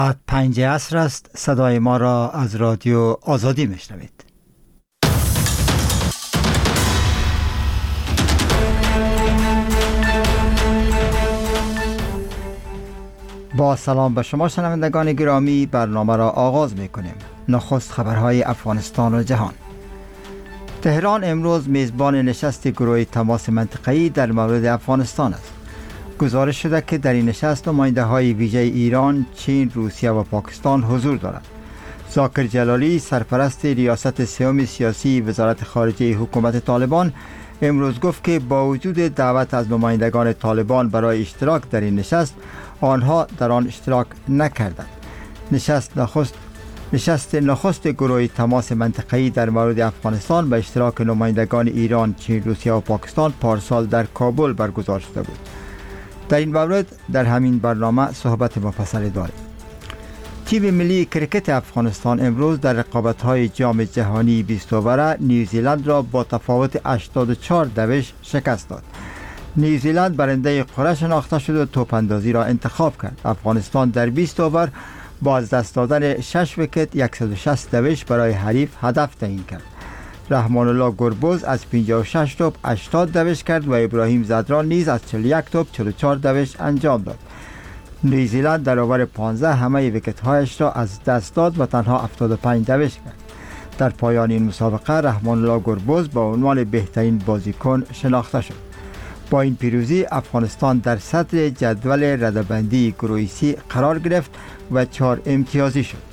ساعت 5 عصر است. صدای ما را از رادیو آزادی میشنوید. با سلام به شما شنوندگان گرامی، برنامه را آغاز میکنیم. نخست خبرهای افغانستان و جهان. تهران امروز میزبان نشست گروه تماس منطقه‌ای در مورد افغانستان است. گزارش شده که در این نشست نماینده های ویژه ایران، چین، روسیه و پاکستان حضور دارند. ذاکر جلالی، سرپرست ریاست سوم سیاسی وزارت خارجه حکومت طالبان، امروز گفت که با وجود دعوت از نمایندگان طالبان برای اشتراک در این نشست، آنها در آن اشتراک نکردند. نشست نخست گروه تماس منطقه‌ای در مورد افغانستان به اشتراک نمایندگان ایران، چین، روسیه و پاکستان پارسال در کابل برگزار شده بود. در این مورد در همین برنامه صحبت مفصلی داریم. تیم ملی کرکت افغانستان امروز در رقابت‌های جام جهانی 20 اوور نیوزیلند را با تفاوت 84 دوش شکست داد. نیوزیلند برنده قرعه شناخته شد و توپ اندازی را انتخاب کرد. افغانستان در 20 اوور با از دست دادن 6 ویکت 160 دوش برای حریف هدف تعیین کرد. رحمان الله گربز از 56 توپ 80 دوش کرد و ابراهیم زدران نیز از 41 توپ 44 دوش انجام داد. نیوزیلند در اوور 15 همه ویکت‌هایش را از دست داد و تنها 75 دوش کرد. در پایان این مسابقه رحمان الله گربز با عنوان بهترین بازیکن شناخته شد. با این پیروزی افغانستان در صدر جدول رده‌بندی گروه سی قرار گرفت و 4 امتیازی شد.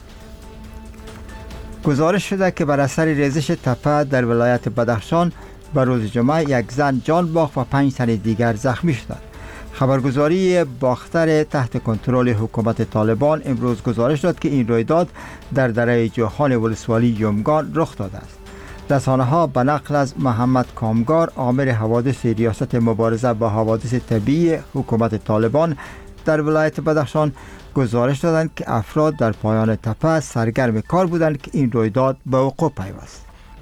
گزارش شده که بر اثر ریزش تپه در ولایت بدخشان به روز جمعه یک زن جان باخت و 5 تن دیگر زخمی شدند. خبرگزاری باختر تحت کنترل حکومت طالبان امروز گزارش داد که این رویداد در دره جوخان ولسوالی یومگان رخ داده است. رسانه‌ها به نقل از محمد کامگار، آمر حوادث ریاست مبارزه با حوادث طبیعی حکومت طالبان در ولایت بدخشان گزارش دادند که افراد در پایان تپه سرگرم کار بودند که این رویداد به وقوع پیوست.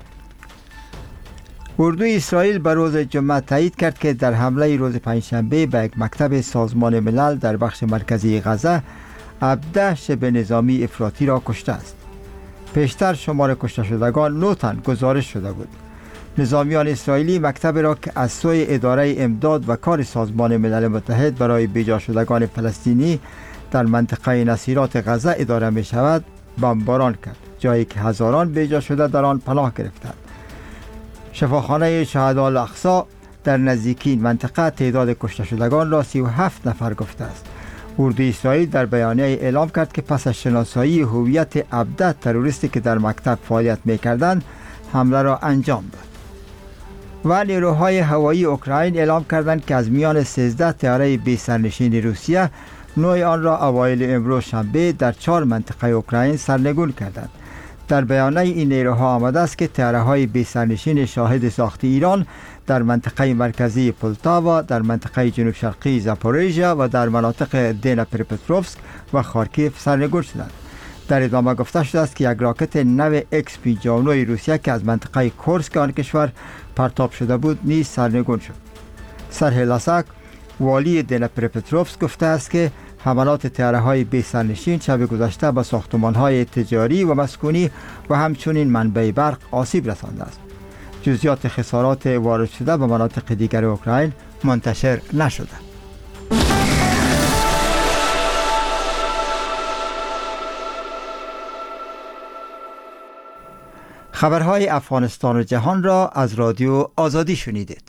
اردوی اسرائیل به روز جمعه تایید کرد که در حمله روز پنجشنبه به یک مکتب سازمان ملل در بخش مرکزی غزه 17 شبه نظامی افراطی را کشته است. پیشتر شمار کشته شدگان 9 تن گزارش شده بود. نظامیان اسرائیلی مکتب را که از سوی اداره امداد و کار سازمان ملل متحد برای بیجا شدگان فلسطینی در منطقه نصیرات غزه اداره می شود بمباران کرد، جایی که هزاران بیجا شده در آن پناه گرفتند. شفاخانه شهدای الاقصی در نزدیکی این منطقه تعداد کشته شدگان را 37 نفر گفته است. اردوی اسرائیل در بیانیه اعلام کرد که پس از شناسایی هویت 17 تروریستی که در مکتب فعالیت می‌کردند حمله را انجام داد. و نیروهای هوایی اوکراین اعلام کردند که از میان 13 طیاره بی سرنشین روسیه 9 آن را اوایل امروز شنبه در 4 منطقه اوکراین سرنگون کردند. در بیانیه این نیروها آمده است که طیاره‌های بی سرنشین شاهد ساخت ایران در منطقه مرکزی پولتاوا، در منطقه جنوب شرقی زاپوریژیا و در مناطق دنیپروپتروفسک و خارکیف سرنگون شدند. در ادامه گفته شده است که یک راکت نو X-59 روسیه که از منطقه کورسک آن کشور پرتاب شده بود نیز سرنگون شد. سرهی لاساک، والی دنیپروپتروفسک گفته است که حملات طیاره‌های بی سرنشین شب گذشته به ساختمان‌های تجاری و مسکونی و همچنین منبع برق آسیب رسانده است. جزئیات خسارات وارد شده به مناطق دیگر اوکراین منتشر نشده. خبرهای افغانستان و جهان را از رادیو آزادی شنیدید.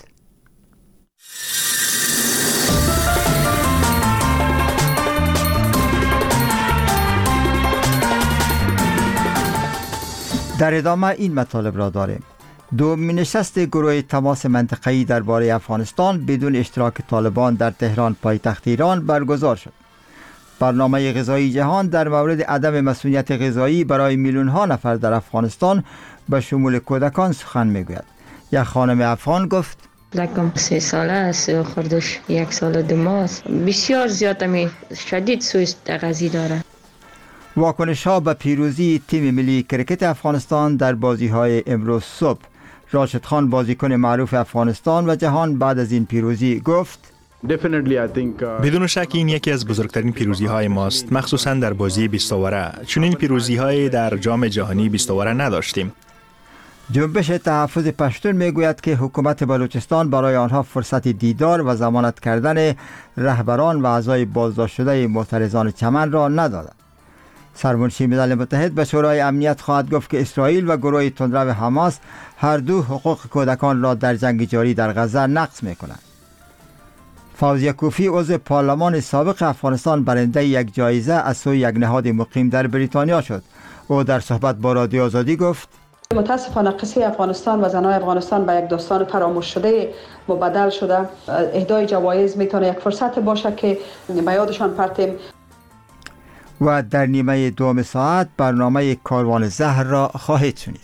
در ادامه این مطالب را داریم. دومین نشست گروه تماس منطقه‌ای درباره افغانستان بدون اشتراک طالبان در تهران پایتخت ایران برگزار شد. برنامه غذایی جهان در مورد عدم مسئولیت غذایی برای میلیون‌ها نفر در افغانستان به شمول کودکان سخن میگوید. یک خانم افغان گفت: لکم 3 ساله است و خردش 1 سال و 2 ماه است. بسیار زیاد شدید سوء تغذیه داره. واکنش ها به پیروزی تیم ملی کرکت افغانستان در بازی های امروز صبح. راشد خان، بازیکن معروف افغانستان و جهان، بعد از این پیروزی گفت: بدون شک این یکی از بزرگترین پیروزی های ماست، مخصوصا در بازی 20 اوره. چون این پیروزی های در جام جهانی 20 اوره نداشتیم. جنبش تحفظ پشتون میگوید که حکومت بلوچستان برای آنها فرصت دیدار و ضمانت کردن رهبران و اعضای بازداشت شده معترضان چمن را ندادند. سرمنشی ملل متحد به شورای امنیت خواهد گفت که اسرائیل و گروه تندرو حماس هر دو حقوق کودکان را در جنگ جاری در غزه نقض میکنند. فوزیه کوفی عضو پارلمان سابق افغانستان برنده یک جایزه از سوی یک نهاد مقیم در بریتانیا شد. او در صحبت با رادیو آزادی گفت: متاسفانه قصه افغانستان و زنای افغانستان به یک داستان فراموش شده مبدل شده. اهدای جوایز میتونه یک فرصت باشه که به یادشان پرتیم. و در نیمه دوم ساعت برنامه کاروان زهر را خواهید شنید.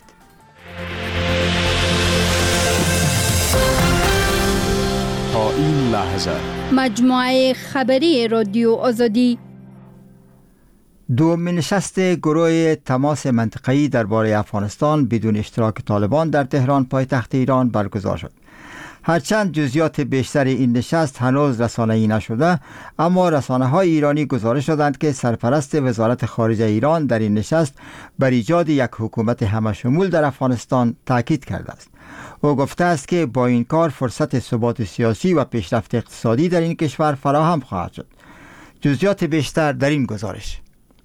تا این لحظه مجموعه خبری رادیو آزادی دومین نشست گروه تماس منطقه‌ای درباره افغانستان بدون اشتراک طالبان در تهران پایتخت ایران برگزار شد. هرچند جزئیات بیشتر این نشست هنوز رسانه‌ای نشده، اما رسانه‌های ایرانی گزارش دادند که سرپرست وزارت خارجه ایران در این نشست بر ایجاد یک حکومت همه‌شمول در افغانستان تاکید کرده است. او گفته است که با این کار فرصت ثبات سیاسی و پیشرفت اقتصادی در این کشور فراهم خواهد شد. جزئیات بیشتر در این گزارش.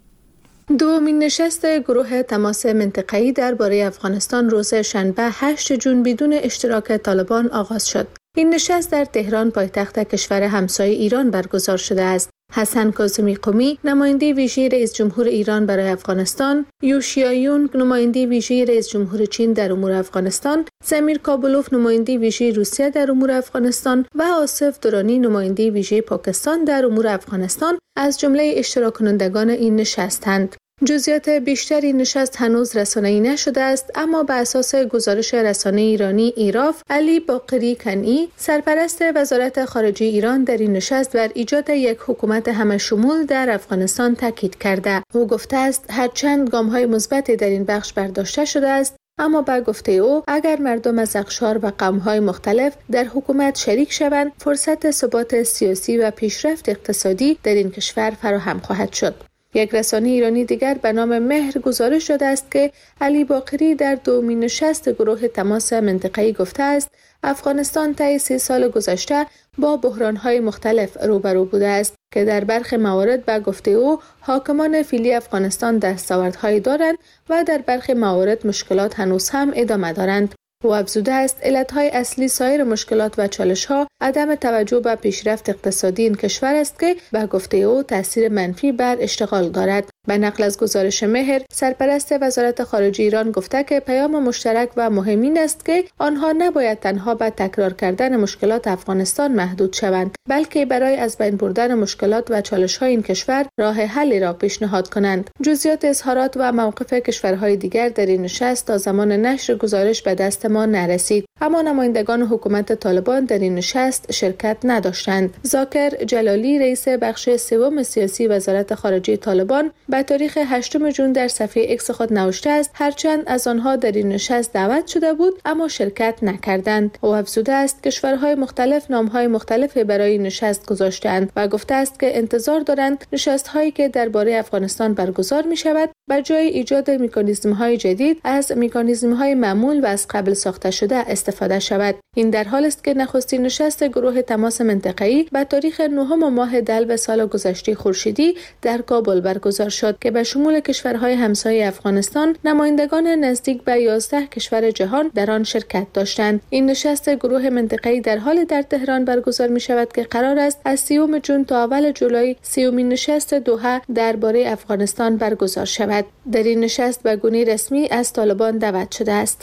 دومین نشست گروه تماس منطقه‌ای درباره افغانستان روز شنبه 8 جون بدون اشتراک طالبان آغاز شد. این نشست در تهران پایتخت کشور همسایه ایران برگزار شده است. حسن کاظمی قمی نماینده ویژه رئیس جمهور ایران برای افغانستان، یو شیایون نماینده ویژه رئیس جمهور چین در امور افغانستان، سمیر کابلوف نماینده ویژه روسیه در امور افغانستان و آصف درانی نماینده ویژه پاکستان در امور افغانستان از جمله اشتراک کنندگان این نشستند. جزئیات بیشتر این نشست هنوز رسانه‌ای نشده است، اما بر اساس گزارش رسانه ایرانی ایراف، علی باقری کنعی سرپرست وزارت خارجه ایران در این نشست بر ایجاد یک حکومت همه‌شمول در افغانستان تاکید کرده. او گفته است هرچند گام‌های مثبتی در این بخش برداشته شده است، اما با گفته او اگر مردم از اقشار و قوم‌های مختلف در حکومت شریک شوند، فرصت ثبات سیاسی و پیشرفت اقتصادی در این کشور فراهم خواهد شد. یک رسانه ایرانی دیگر به نام مهر گزارش داده است که علی باقری در دومین نشست گروه تماس منطقه‌ای گفته است افغانستان طی 3 سال گذشته با بحران‌های مختلف روبرو بوده است که در برخی موارد به گفته او حاکمان فعلی افغانستان دستاوردهایی دارند و در برخی موارد مشکلات هنوز هم ادامه دارند. او افزوده است علتهای اصلی سایر مشکلات و چالش‌ها عدم توجه به پیشرفت اقتصادی این کشور است که به گفته او تاثیر منفی بر اشتغال دارد. به نقل از گزارش مهر، سرپرست وزارت خارجه ایران گفته که پیام مشترک و مهم این است که آنها نباید تنها به تکرار کردن مشکلات افغانستان محدود شوند، بلکه برای از بین بردن مشکلات و چالش‌های این کشور راه حلی را پیشنهاد کنند. جزئیات اظهارات و موقف کشورهای دیگر در این نشست تا زمان نشر گزارش به دست ما نرسید، اما نمایندگان حکومت طالبان در این نشست شرکت نداشتند. ذاکر جلالی رئیس بخش سوم سیاسی وزارت خارجه طالبان به تاریخ 8 جون در صفحه ایکس خود نوشته است هرچند از آنها در این نشست دعوت شده بود اما شرکت نکردند. او افزوده است کشورهای مختلف نامهای مختلفی برای نشست گذاشتند و گفته است که انتظار دارند نشست‌هایی که درباره افغانستان برگزار می شود به جای ایجاد مکانیزم‌های جدید از مکانیزم‌های معمول و از قبل ساخته شده استفاده شود. این در حالی است که نخستین نشست گروه تماس منطقه‌ای به تاریخ 9 ماه دلو سال گذشته خورشیدی در کابل برگزار شد که به شمول کشورهای همسایه افغانستان نمایندگان نزدیک به 11 کشور جهان در آن شرکت داشتند. این نشست گروه منطقه‌ای در حال در تهران برگزار می شود که قرار است از 30 جون تا اول جولای 30مین نشست دوحه درباره افغانستان برگزار شود. در این نشست به گونه رسمی از طالبان دعوت شده است.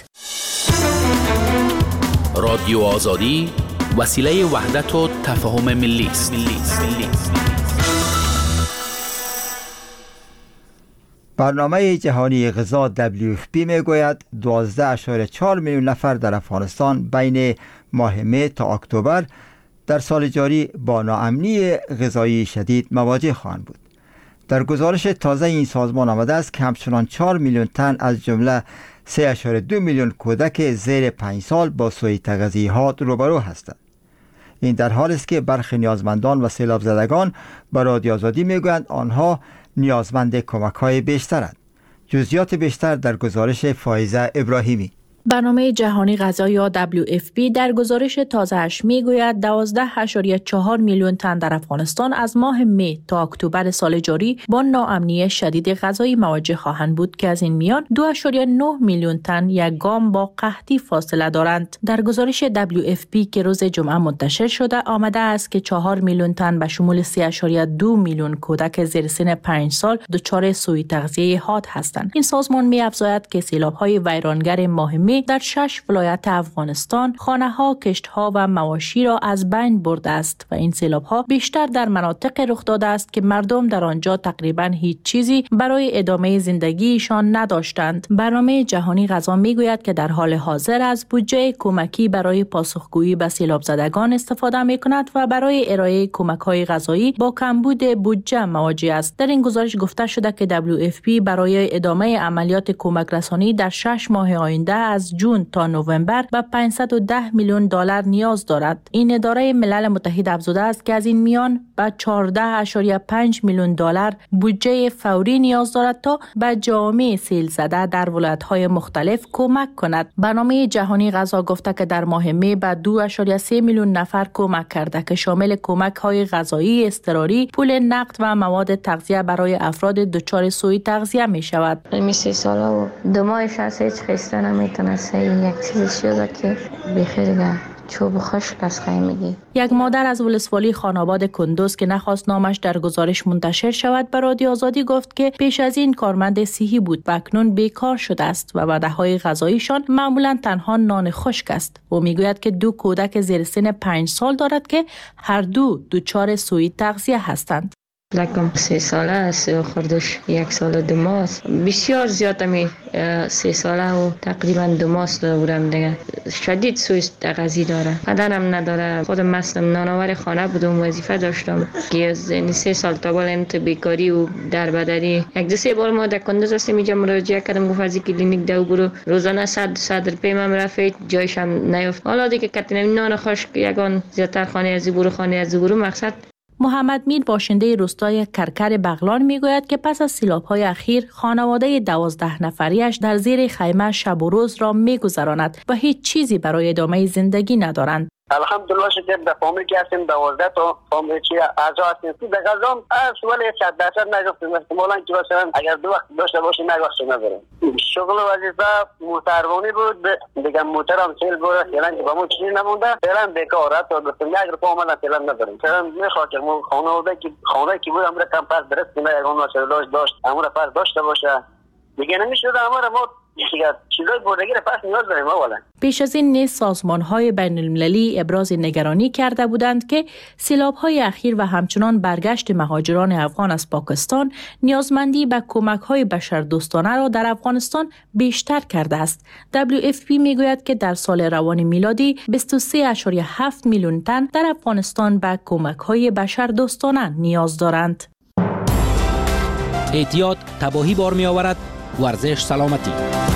رادیو آزادی وسیله وحدت و تفاهم ملی است. برنامه جهانی غذا WFP میگوید 12.4 میلیون نفر در افغانستان بین ماه می تا اکتبر در سال جاری با ناامنی غذایی شدید مواجه خواهند بود. در گزارش تازه این سازمان آمده است که همچنان 4 میلیون تن از جمله 3.2 میلیون کودک زیر 5 سال با سوء تغذیه‌ات روبرو هستند. این در حالی است که برخی نیازمندان و سیلاب زدگان به رادیو آزادی میگویند آنها نیازمند کمک‌های بیشترند. جزئیات بیشتر در گزارش فائزه ابراهیمی. برنامه جهانی غذا یا WFP در گزارش تازه‌اش میگوید 12.4 میلیون تن در افغانستان از ماه می تا اکتبر سال جاری با ناامنی شدید غذایی مواجه خواهند بود که از این میان 2.9 میلیون تن یک گام با قحطی فاصله دارند. در گزارش WFP که روز جمعه منتشر شده آمده است که 4 میلیون تن به شمول 3.2 میلیون کودک زیر سن 5 سال دچار سوء تغذیه حاد هستند. این سازمان می‌افزاید که سیلاب‌های ویرانگر ماه می در 6 ولایت افغانستان خانه‌ها، کشت‌ها و مواشی را از بین برده است و این سیلاب‌ها بیشتر در مناطق رخ داده است که مردم در آنجا تقریباً هیچ چیزی برای ادامه زندگیشان نداشتند. برنامه جهانی غذا میگوید که در حال حاضر از بودجه کمکی برای پاسخگویی به سیلاب زدگان استفاده می‌کند و برای ارائه کمک‌های غذایی با کمبود بودجه مواجه است. در این گزارش گفته شده که WFP برای ادامه عملیات کمک رسانی در 6 ماه آینده از جون تا نوامبر به 510 میلیون دلار نیاز دارد. این اداره ملل متحد افزوده است که از این میان به 14.5 میلیون دلار بودجه فوری نیاز دارد تا به جامعه سیل زده در ولایت‌های مختلف کمک کند. برنامه جهانی غذا گفته که در ماه می به 2.3 میلیون نفر کمک کرده که شامل کمک‌های غذایی، اضطراری، پول نقد و مواد تغذیه برای افراد دچار سوء تغذیه می شود. می 3 ساله و 2 ماهش هست هیچ خسته نمیتونه یک چیزی شده که بخیر چوب خشک از خیمگی. یک مادر از ولسوالی خاناباد کندوز که نخواست نامش در گزارش منتشر شود به رادیو آزادی گفت که پیش از این کارمند صحی بود و اکنون بیکار شده است و وعده‌های غذاییشان معمولا تنها نان خشک است. او میگوید که 2 کودک زیر سن 5 سال دارد که هر دو دچار سوء تغذیه هستند. لکم 3 ساله است و خردش 1 سال و 2 ماه است. بسیار زیاد می 3 ساله و تقریبا 2 ماه است بودم دیگه. شدید سوء تغذیه داره. بدنم نداره. خودم مثلا نانآور خانه بودم وظیفه داشتم که از 3 سال تا بالا بیکاری و دربدری 1-2 بار ما در کندوز هستیم اینجا مراجعه کردم گفت از کلینیک دو برو روزانه 100 روپیه من رفت جایش هم نیافت. حالا دیگه کتنم نان خشک یگان زیادتر خانه از برو مقصد. محمد میر باشنده روستای کرکر بغلان میگوید که پس از سیلاب‌های اخیر خانواده 12 نفریش در زیر خیمه شب و روز را میگذراند و هیچ چیزی برای ادامه زندگی ندارند. الحمدلله شکر در فامیل که هستیم 12 تا فامیل چی اعضا هستیم که در غذام از ولی 100% نگفتیم احتمالاً که مثلا اگر 2 وقت داشته باشیم نگفتیم نداریم. شغل وظیفه موتروانی بود دیگه موترم سیل بود فعلا که با ما چیزی نمونده فعلا بیکار است و گفتیم یک روپیه آمدن فعلا نداریم. فعلا میخواد که خانواده که بود امر کم پس درست کنه یگان مسئله داشت امر پس داشته باشه دیگه نمیشد امر ما چیزای بردگی را پس نیاز داریم اولا. پیش از این نیز سازمان‌های بین‌المللی ابراز نگرانی کرده بودند که سیلاب‌های اخیر و همچنان برگشت مهاجران افغان از پاکستان نیازمندی به کمک‌های بشردوستانه را در افغانستان بیشتر کرده است. WFP میگوید که در سال روان میلادی 23.7 میلیون تن در افغانستان به کمک‌های بشردوستانه نیاز دارند. احتیاط تباهی بار می‌آورد. ورزش سلامتی.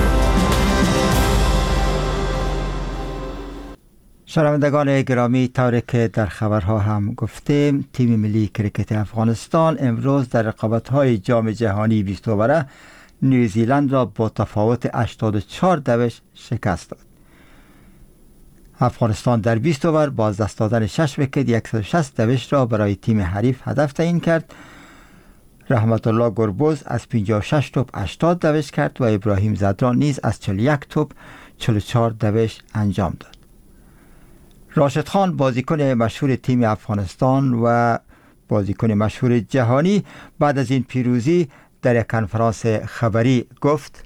شنوندگان گرامی طوری که در خبرها هم گفتیم تیم ملی کریکت افغانستان امروز در رقابت‌های جام جهانی 20 اوره نیوزیلند را با تفاوت 84 دوش شکست داد. افغانستان در 20 اوور با از دست دادن 6 ویکت 160 دوش را برای تیم حریف هدف تعیین کرد. رحمت الله گربز از 56 توپ 80 دوش کرد و ابراهیم زدران نیز از 41 توپ 44 دوش انجام داد. راشد خان بازیکن مشهور تیم افغانستان و بازیکن مشهور جهانی بعد از این پیروزی در یک کنفرانس خبری گفت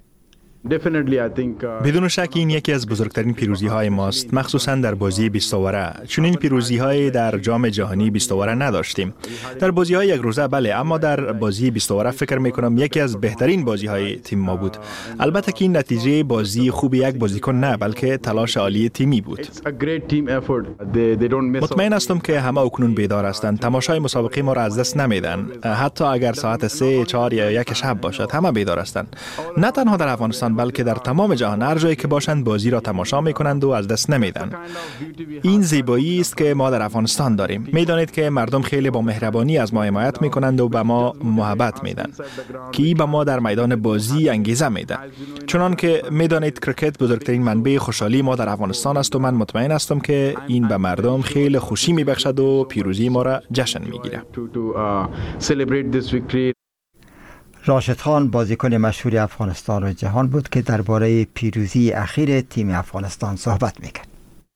بدون شک این یکی از بزرگترین پیروزی های ماست، مخصوصا در بازی 20 اوره. چون این پیروزی های در جام جهانی 20 اوره نداشتیم. در بازی های یک روزه بله، اما در بازی 20 اوره فکر میکنم یکی از بهترین بازی های تیم ما بود. البته که این نتیجه بازی خوب یک بازیکن نه، بلکه تلاش عالی تیمی بود. مطمئن هستم که همه اکنون بیدار هستند. تماشای مسابقه ما را از دست نمیدن. حتی اگر ساعت 3، 4 یا 1 شب باشد، همه بیدار هستند. نه تنها در افغانستان هستند بلکه در تمام جهان هر جایی که باشند بازی را تماشا میکنند و از دست نمیدن. این زیبایی است که ما در افغانستان داریم. میدانید که مردم خیلی با مهربانی از ما حمایت میکنند و به ما محبت میدن که این به ما در میدان بازی انگیزه میده. چنان که میدانید کرکت بزرگترین منبع خوشحالی ما در افغانستان است و من مطمئن هستم که این به مردم خیلی خوشی میبخشد و پیروزی ما را جشن میگیره. راشد خان بازیکن مشهور افغانستان و جهان بود که درباره پیروزی اخیر تیم افغانستان صحبت میکرد.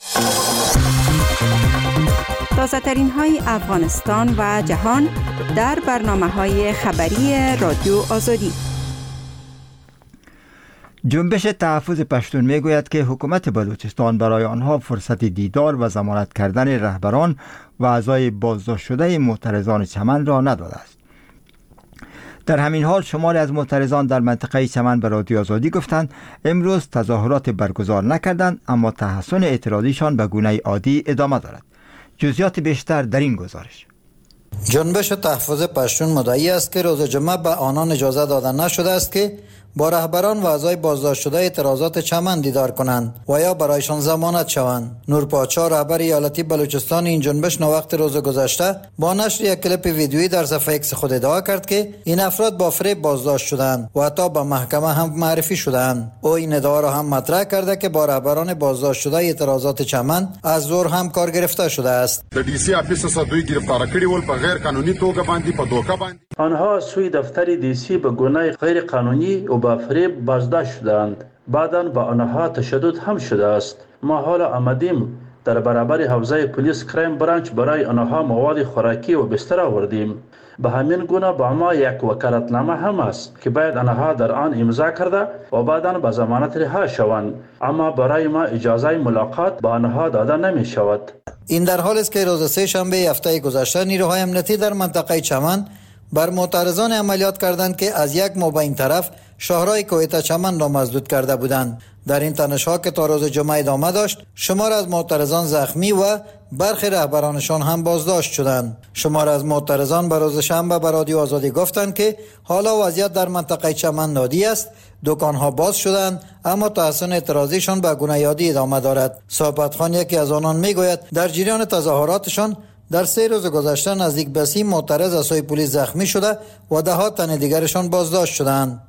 تازه ترین های افغانستان و جهان در برنامه‌های خبری رادیو آزادی. جنبش تحفظ پشتون میگوید که حکومت بلوچستان برای آنها فرصت دیدار و ضمانت کردن رهبران و اعضای بازداشت شده معترضان چمن را نداده است. در همین حال شماری از معترضان در منطقه چمن به رادیو آزادی گفتند امروز تظاهرات برگزار نکردند، اما تحسن اعتراضیشان به گونه عادی ادامه دارد. جزئیات بیشتر در این گزارش. جنبش تحفظ پشتون مدعی است که روز جمعه به آنان اجازه داده نشده است که با رهبران و اعضای بازداشت شده اعتراضات چمن دیدار کنند و یا برایشان ضمانت شوند. نور پادشاه رهبر ایالتی بلوچستان این جنبش نوقت روز گذشته با نشر یک کلیپ ویدیویی در صفحه ایکس خود ادعا کرد که این افراد با فریب بازداشت شدند و حتی به محکمه هم معرفی شدند. او این ادعا را هم مطرح کرده که با رهبران بازداشت شده اعتراضات چمن از زور هم کار گرفته شده است. دیسی افیس دوی گرفتار کړي ول په غیر قانوني توګه باندې په دوکه باندې آنها سوی دفتر دیسی به گونه غیر قانونی و با فریب بازداشت شدند. بعداً با آنها تشدد هم شده است. ما حالا آمدیم در برابر حوزه پلیس کرایم برانچ برای آنها مواد خوراکی و بستر آوردیم. به همین گونه با ما یک وکالتنامه هم است که باید آنها در آن امضا کرده و بعداً به ضمانت رها شوند، اما برای ما اجازه ملاقات با آنها داده نمی شود. این در حالی است که روز سه شنبه هفته گذشته نیروهای امنیتی در منطقه چمن بر معترضان عملیات کردند که از یک مابین طرف شاهراه کوهستان چمن را مسدود کرده بودند. در این تنش‌ها که تا روز جمعه ادامه داشت، شمار از معترضان زخمی و برخی رهبرانشان هم بازداشت شدند. شمار از معترضان به روز شنبه به رادیو آزادی گفتند که حالا وضعیت در منطقه چمن عادی است، دکان‌ها باز شدند، اما تحسن اعتراضیشان به گونه عادی ادامه دارد. صحبت خان یکی از آنان میگوید در جریان تظاهراتشان در 3 روز گذشته نزدیک به 30 معترض از سوی پلیس زخمی شده و ده‌ها تن دیگرشان بازداشت شدند.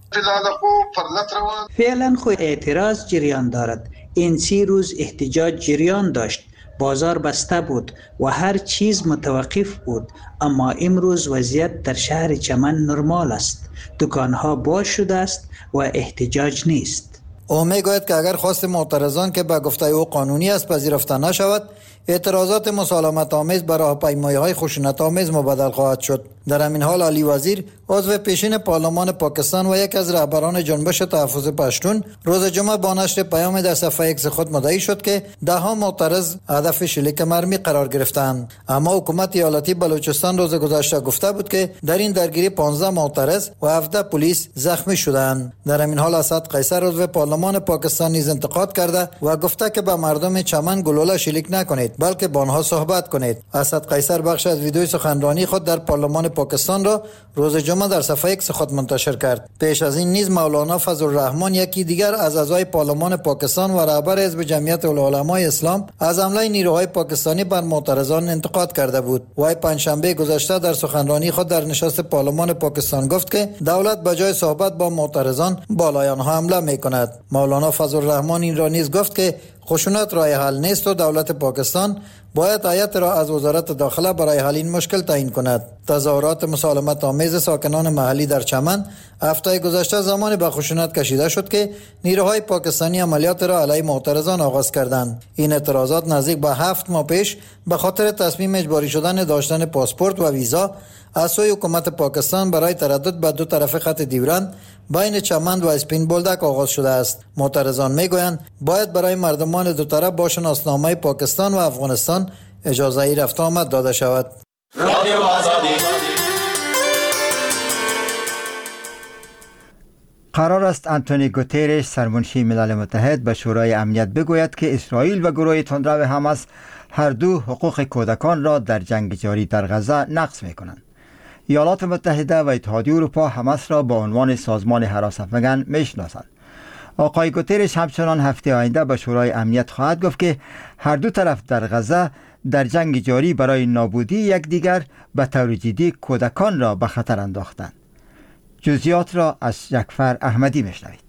فعلا خود اعتراض جریان دارد. این 30 روز احتجاج جریان داشت. بازار بسته بود و هر چیز متوقف بود، اما امروز وضعیت در شهر چمن نرمال است. دکان‌ها باز شده است و احتجاج نیست. او میگوید که اگر خواست معترضان که به گفته او قانونی است پذیرفته نشود، اعتراضات مسالمت آمیز به راهپیمایی‌های خشونت آمیز مبدل خواهد شد. در همین حال علی وزیر عضو پیشین پارلمان پاکستان و یک از رهبران جنبش تحفظ پشتون روز جمعه با نشر پیام در صفحه ایکس خود مدعی شد که ده‌ها معترض هدف شلیک مرمی قرار گرفتند، اما حکومت ایالتی بلوچستان روز گذشته گفته بود که در این درگیری 15 معترض و 17 پلیس زخمی شدند. در همین حال اسد قیصر عضو پارلمان پاکستان نیز انتقاد کرده و گفته که به مردم چمن گلوله شلیک نکنید بلکه با آنها صحبت کنید. اسد قیصر بخش از ویدیوی سخنرانی خود در پارلمان پاکستان را روز جمعه در صفحه ایکس خود منتشر کرد. پیش از این نیز مولانا فضل الرحمن یکی دیگر از اعضای پارلمان پاکستان و رهبر حزب جمعیت العلماء اسلام از حمله نیروهای پاکستانی بر معترضان انتقاد کرده بود. وی پنجشنبه گذشته در سخنرانی خود در نشست پارلمان پاکستان گفت که دولت به جای صحبت با معترضان بالای آنها حمله می‌کند. مولانا فضل الرحمن این را نیز گفت که خشونت راه حل نیست و دولت پاکستان باید هیئت را از وزارت داخله برای حل این مشکل تعیین کند. تظاهرات مسالمت آمیز ساکنان محلی در چمن هفته گذشته زمانی به خشونت کشیده شد که نیروهای پاکستانی عملیات را علیه معترضان آغاز کردند. این اعتراضات نزدیک به 7 ماه پیش به خاطر تصمیم اجباری شدن داشتن پاسپورت و ویزا از سوی حکومت پاکستان برای تردد به دو طرف خط دیورند بین چمن و اسپین بولدک آغاز شده است. معترضان میگویند باید برای مردمان دو طرف با شناسنامه پاکستان و افغانستان اجازه رفت آمد داده شود. قرار است آنتونی گوترش سرمنشی ملل متحد به شورای امنیت بگوید که اسرائیل و گروه تندرو حماس هر دو حقوق کودکان را در جنگ جاری در غزه نقض می‌کنند. ایالات متحده و اتحادیه اروپا حماس را با عنوان سازمان هراس‌افکن میشناسند. آقای گوترش همچنان هفته آینده به شورای امنیت خواهد گفت که هر دو طرف در غزه در جنگ جاری برای نابودی یکدیگر به طور جدی کودکان را به خطر انداختند. جزئیات را از جعفر احمدی میشنوید.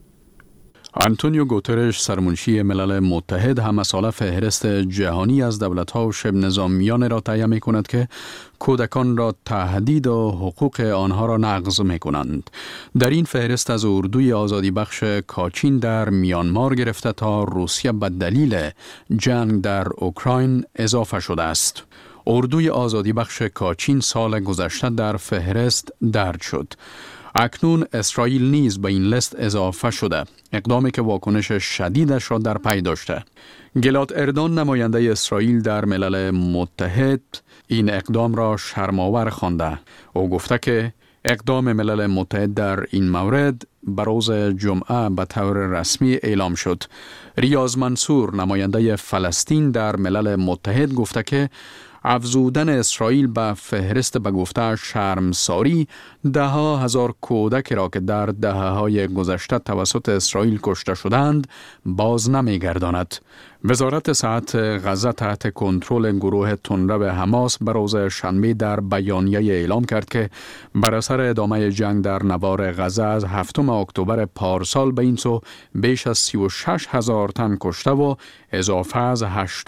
آنتونیو گوترش سرمنشی ملل متحد هم ساله فهرست جهانی از دولت‌ها و شبه نظامیان را تهیه می‌کند که کودکان را تهدید و حقوق آنها را نقض می‌کنند. در این فهرست از اردوی آزادی بخش کاچین در میانمار گرفته تا روسیه به دلیل جنگ در اوکراین اضافه شده است. اردوی آزادی بخش کاچین سال گذشته در فهرست درج شد. اکنون اسرائیل نیز به این لیست اضافه شده، اقدامی که واکنش شدیدش را در پی داشته. گلاد اردان نماینده اسرائیل در ملل متحد این اقدام را شرم‌آور خوانده. او گفته که اقدام ملل متحد در این مورد به روز جمعه به طور رسمی اعلام شد. ریاض منصور نماینده فلسطین در ملل متحد گفته که افزودن اسرائیل به فهرست به گفته شرمساری ده ها هزار کودک را که در دهه‌های گذشته توسط اسرائیل کشته شدند باز نمی‌گرداند. وزارت صحت غزه تحت کنترل گروه تندرو حماس به روز شنبه در بیانیه اعلام کرد که بر اثر ادامه جنگ در نوار غزه از 7 اکتبر پارسال به این سو بیش از 36,000 تن کشته و اضافه از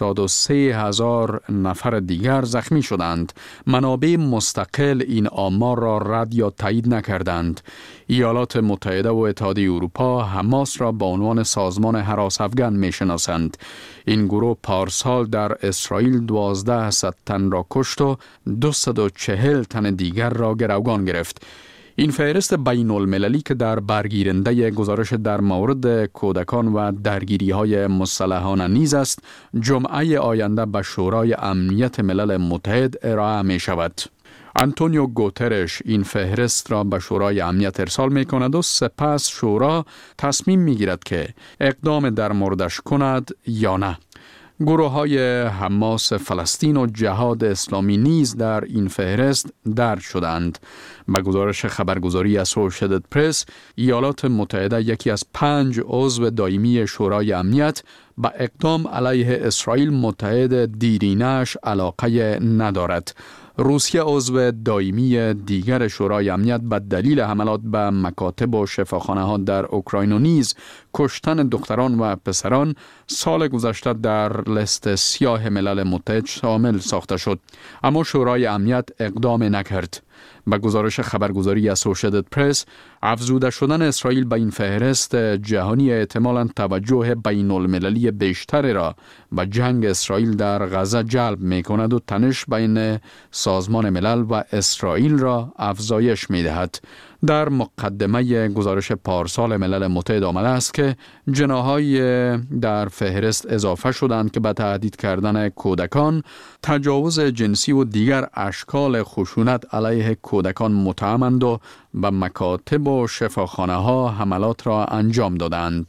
83,000 نفر دیگر زخمی شدند. منابع مستقل این آمار را رد یا تایید نکردند. ایالات متحده و اتحادیه اروپا حماس را به عنوان سازمان هراس افغان می‌شناسند. این گروه پارسال در اسرائیل 1200 تن را کشت و 240 تن دیگر را گروگان گرفت. این فهرست بین المللی که در برگیرنده گزارش در مورد کودکان و درگیری‌های مسلحانه نیز است، جمعه آینده به شورای امنیت ملل متحد ارائه می شود. آنتونیو گوترش این فهرست را به شورای امنیت ارسال می کند و سپس شورا تصمیم می گیرد که اقدام در موردش کند یا نه. گروه های حماس فلسطین و جهاد اسلامی نیز در این فهرست درج شدند. به گزارش خبرگزاری اسوشییتد پرس، ایالات متحده یکی از 5 عضو دائمی شورای امنیت به اقدام علیه اسرائیل متحد دیرینه‌اش علاقه ندارد. روسیه عضو دائمی دیگر شورای امنیت به دلیل حملات به مکاتب و شفاخانه‌ها در اوکراین و نیز کشتن دختران و پسران سال گذشته در لیست سیاه ملل متحد شامل ساخته شد، اما شورای امنیت اقدام نکرد. به گزارش خبرگزاری اسوشییتد پرس، افزوده شدن اسرائیل به این فهرست جهانی احتمالاً توجه بین المللی بیشتری را به جنگ اسرائیل در غزه جلب می کند و تنش بین سازمان ملل و اسرائیل را افزایش می دهد. در مقدمه گزارش پارسال ملل متحد آمده است که جناح‌های در فهرست اضافه شدند که به تهدید کردن کودکان، تجاوز جنسی و دیگر اشکال خشونت علیه کودکان متهمند و به مکاتب و شفاخانه‌ها حملات را انجام دادند.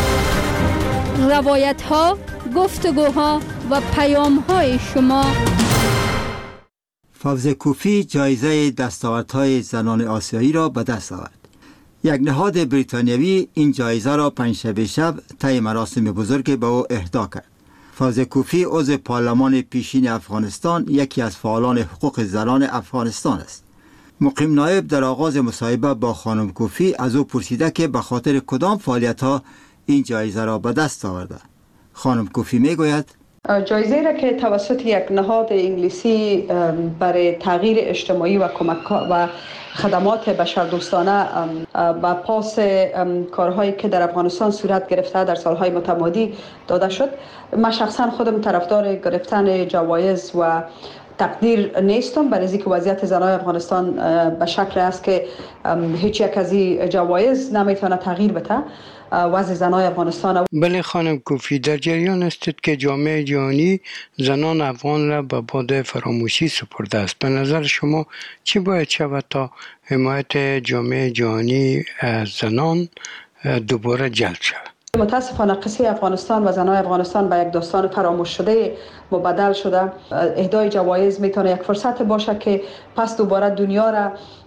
روایت‌ها، گفتگوها و پیام‌های شما. فوزه کوفی جایزه دستاوردهای زنان آسیایی را به دست آورد. یک نهاد بریتانیایی این جایزه را پنجشنبه شب طی مراسم بزرگ به او اهدا کرد. فوزه کوفی عضو پارلمان پیشین افغانستان، یکی از فعالان حقوق زنان افغانستان است. مقیم نایب در آغاز مصاحبه با خانم کوفی از او پرسیده که به خاطر کدام فعالیت‌ها این جایزه را به دست آورده. خانم کوفی میگوید جایزه را که توسط یک نهاد انگلیسی برای تغییر اجتماعی و کمک و خدمات بشردوستانه و پاس کارهایی که در افغانستان صورت گرفته در سالهای متمادی داده شد، من شخصا خودم طرفدار گرفتن جوایز و تقدیر نیستم، برای اینکه وضعیت زنان افغانستان به شکل است که هیچ یک از این جوایز نمیتونه تغییر بده وضع زنان افغانستان. بله خانم کوفی، در جریان استید که جامعه جهانی زنان افغان را به باد فراموشی سپرده است. به نظر شما چی باید شود تا حمایت جامعه جهانی از زنان دوباره جلب شود؟ متاسفانه قصه افغانستان و زنان افغانستان به یک داستان فراموش شده مبدل شده. اهدای جوایز میتونه یک فرصت باشه که پس دوباره دنیا را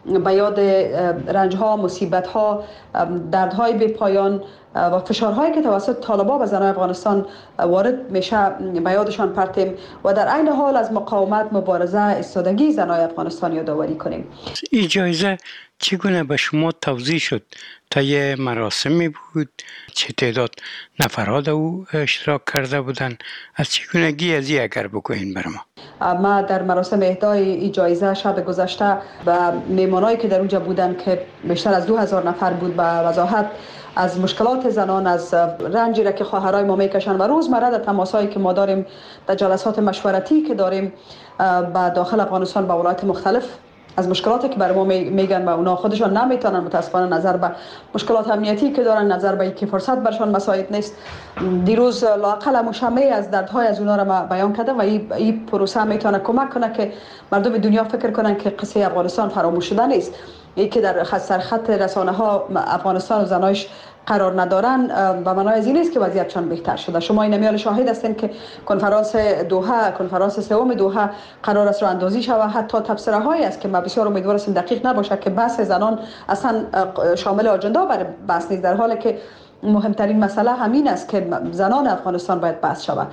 به یاد رنج‌ها، مصیبت‌ها، دردهای بی پایان و فشارهایی که توسط طالبان به زنان افغانستان وارد میشه به یادشان پرتیم و در عین حال از مقاومت، مبارزه، ایستادگی زنان افغانستان یادآوری کنیم. این جایزه چگونه به شما توضیح شد؟ تا یه مراسمی بود؟ چه تعداد نفرات او اشتراک کرده بودن؟ از چگونگی از این اگر بگوین بر ما در مراسم اهدای این جایزه شب گذشته و میمانایی که در اونجا بودن که بیشتر از 2000 نفر بود، به وضاحت از مشکلات زنان، از رنجی را که خواهرای ما میکشن و روزمره در تماسایی که ما داریم، در جلسات مشورتی که داریم با داخل افغانستان با ولایت مختلف، از مشکلاتی که برای ما میگن و اونا خودشان نمیتونن متاسفانه نظر به مشکلات امنیتی که دارن، نظر به اینکه فرصت برشان مساعد نیست. دیروز لااقل مشمع از دردهای از اونا را ما بیان کردم و این پروسه میتونه کمک کنه که مردم دنیا فکر کنن که قصه افغانستان فراموش شده نیست. این که در سرخط رسانه ها افغانستان و زنایش قرار ندارن و معنای از این نیست که وضعیتشان بهتر شده. شما این میال شاهد هستین که کنفرانس دوحه، کنفرانس سوم دوحه قرار است راهاندازی شود. حتی تبصره هایی است که ما بسیار امیدوار هستیم دقیق نباشه که بحث زنان اصلا شامل آجندا برای بحث نیست، در حالی که مهمترین مسئله همین است که زنان افغانستان باید بحث شود.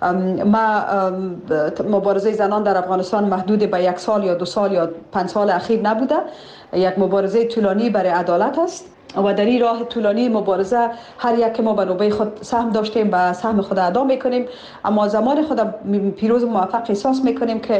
ما مبارزه زنان در افغانستان محدود به 1 سال یا 2 سال یا 5 سال اخیر نبوده، یک مبارزه طولانی برای عدالت است و در این راه طولانی مبارزه هر یک ما به نوبه خود سهم داشتیم، به سهم خود ادا میکنیم، اما زمان خود پیروز و موفق احساس میکنیم که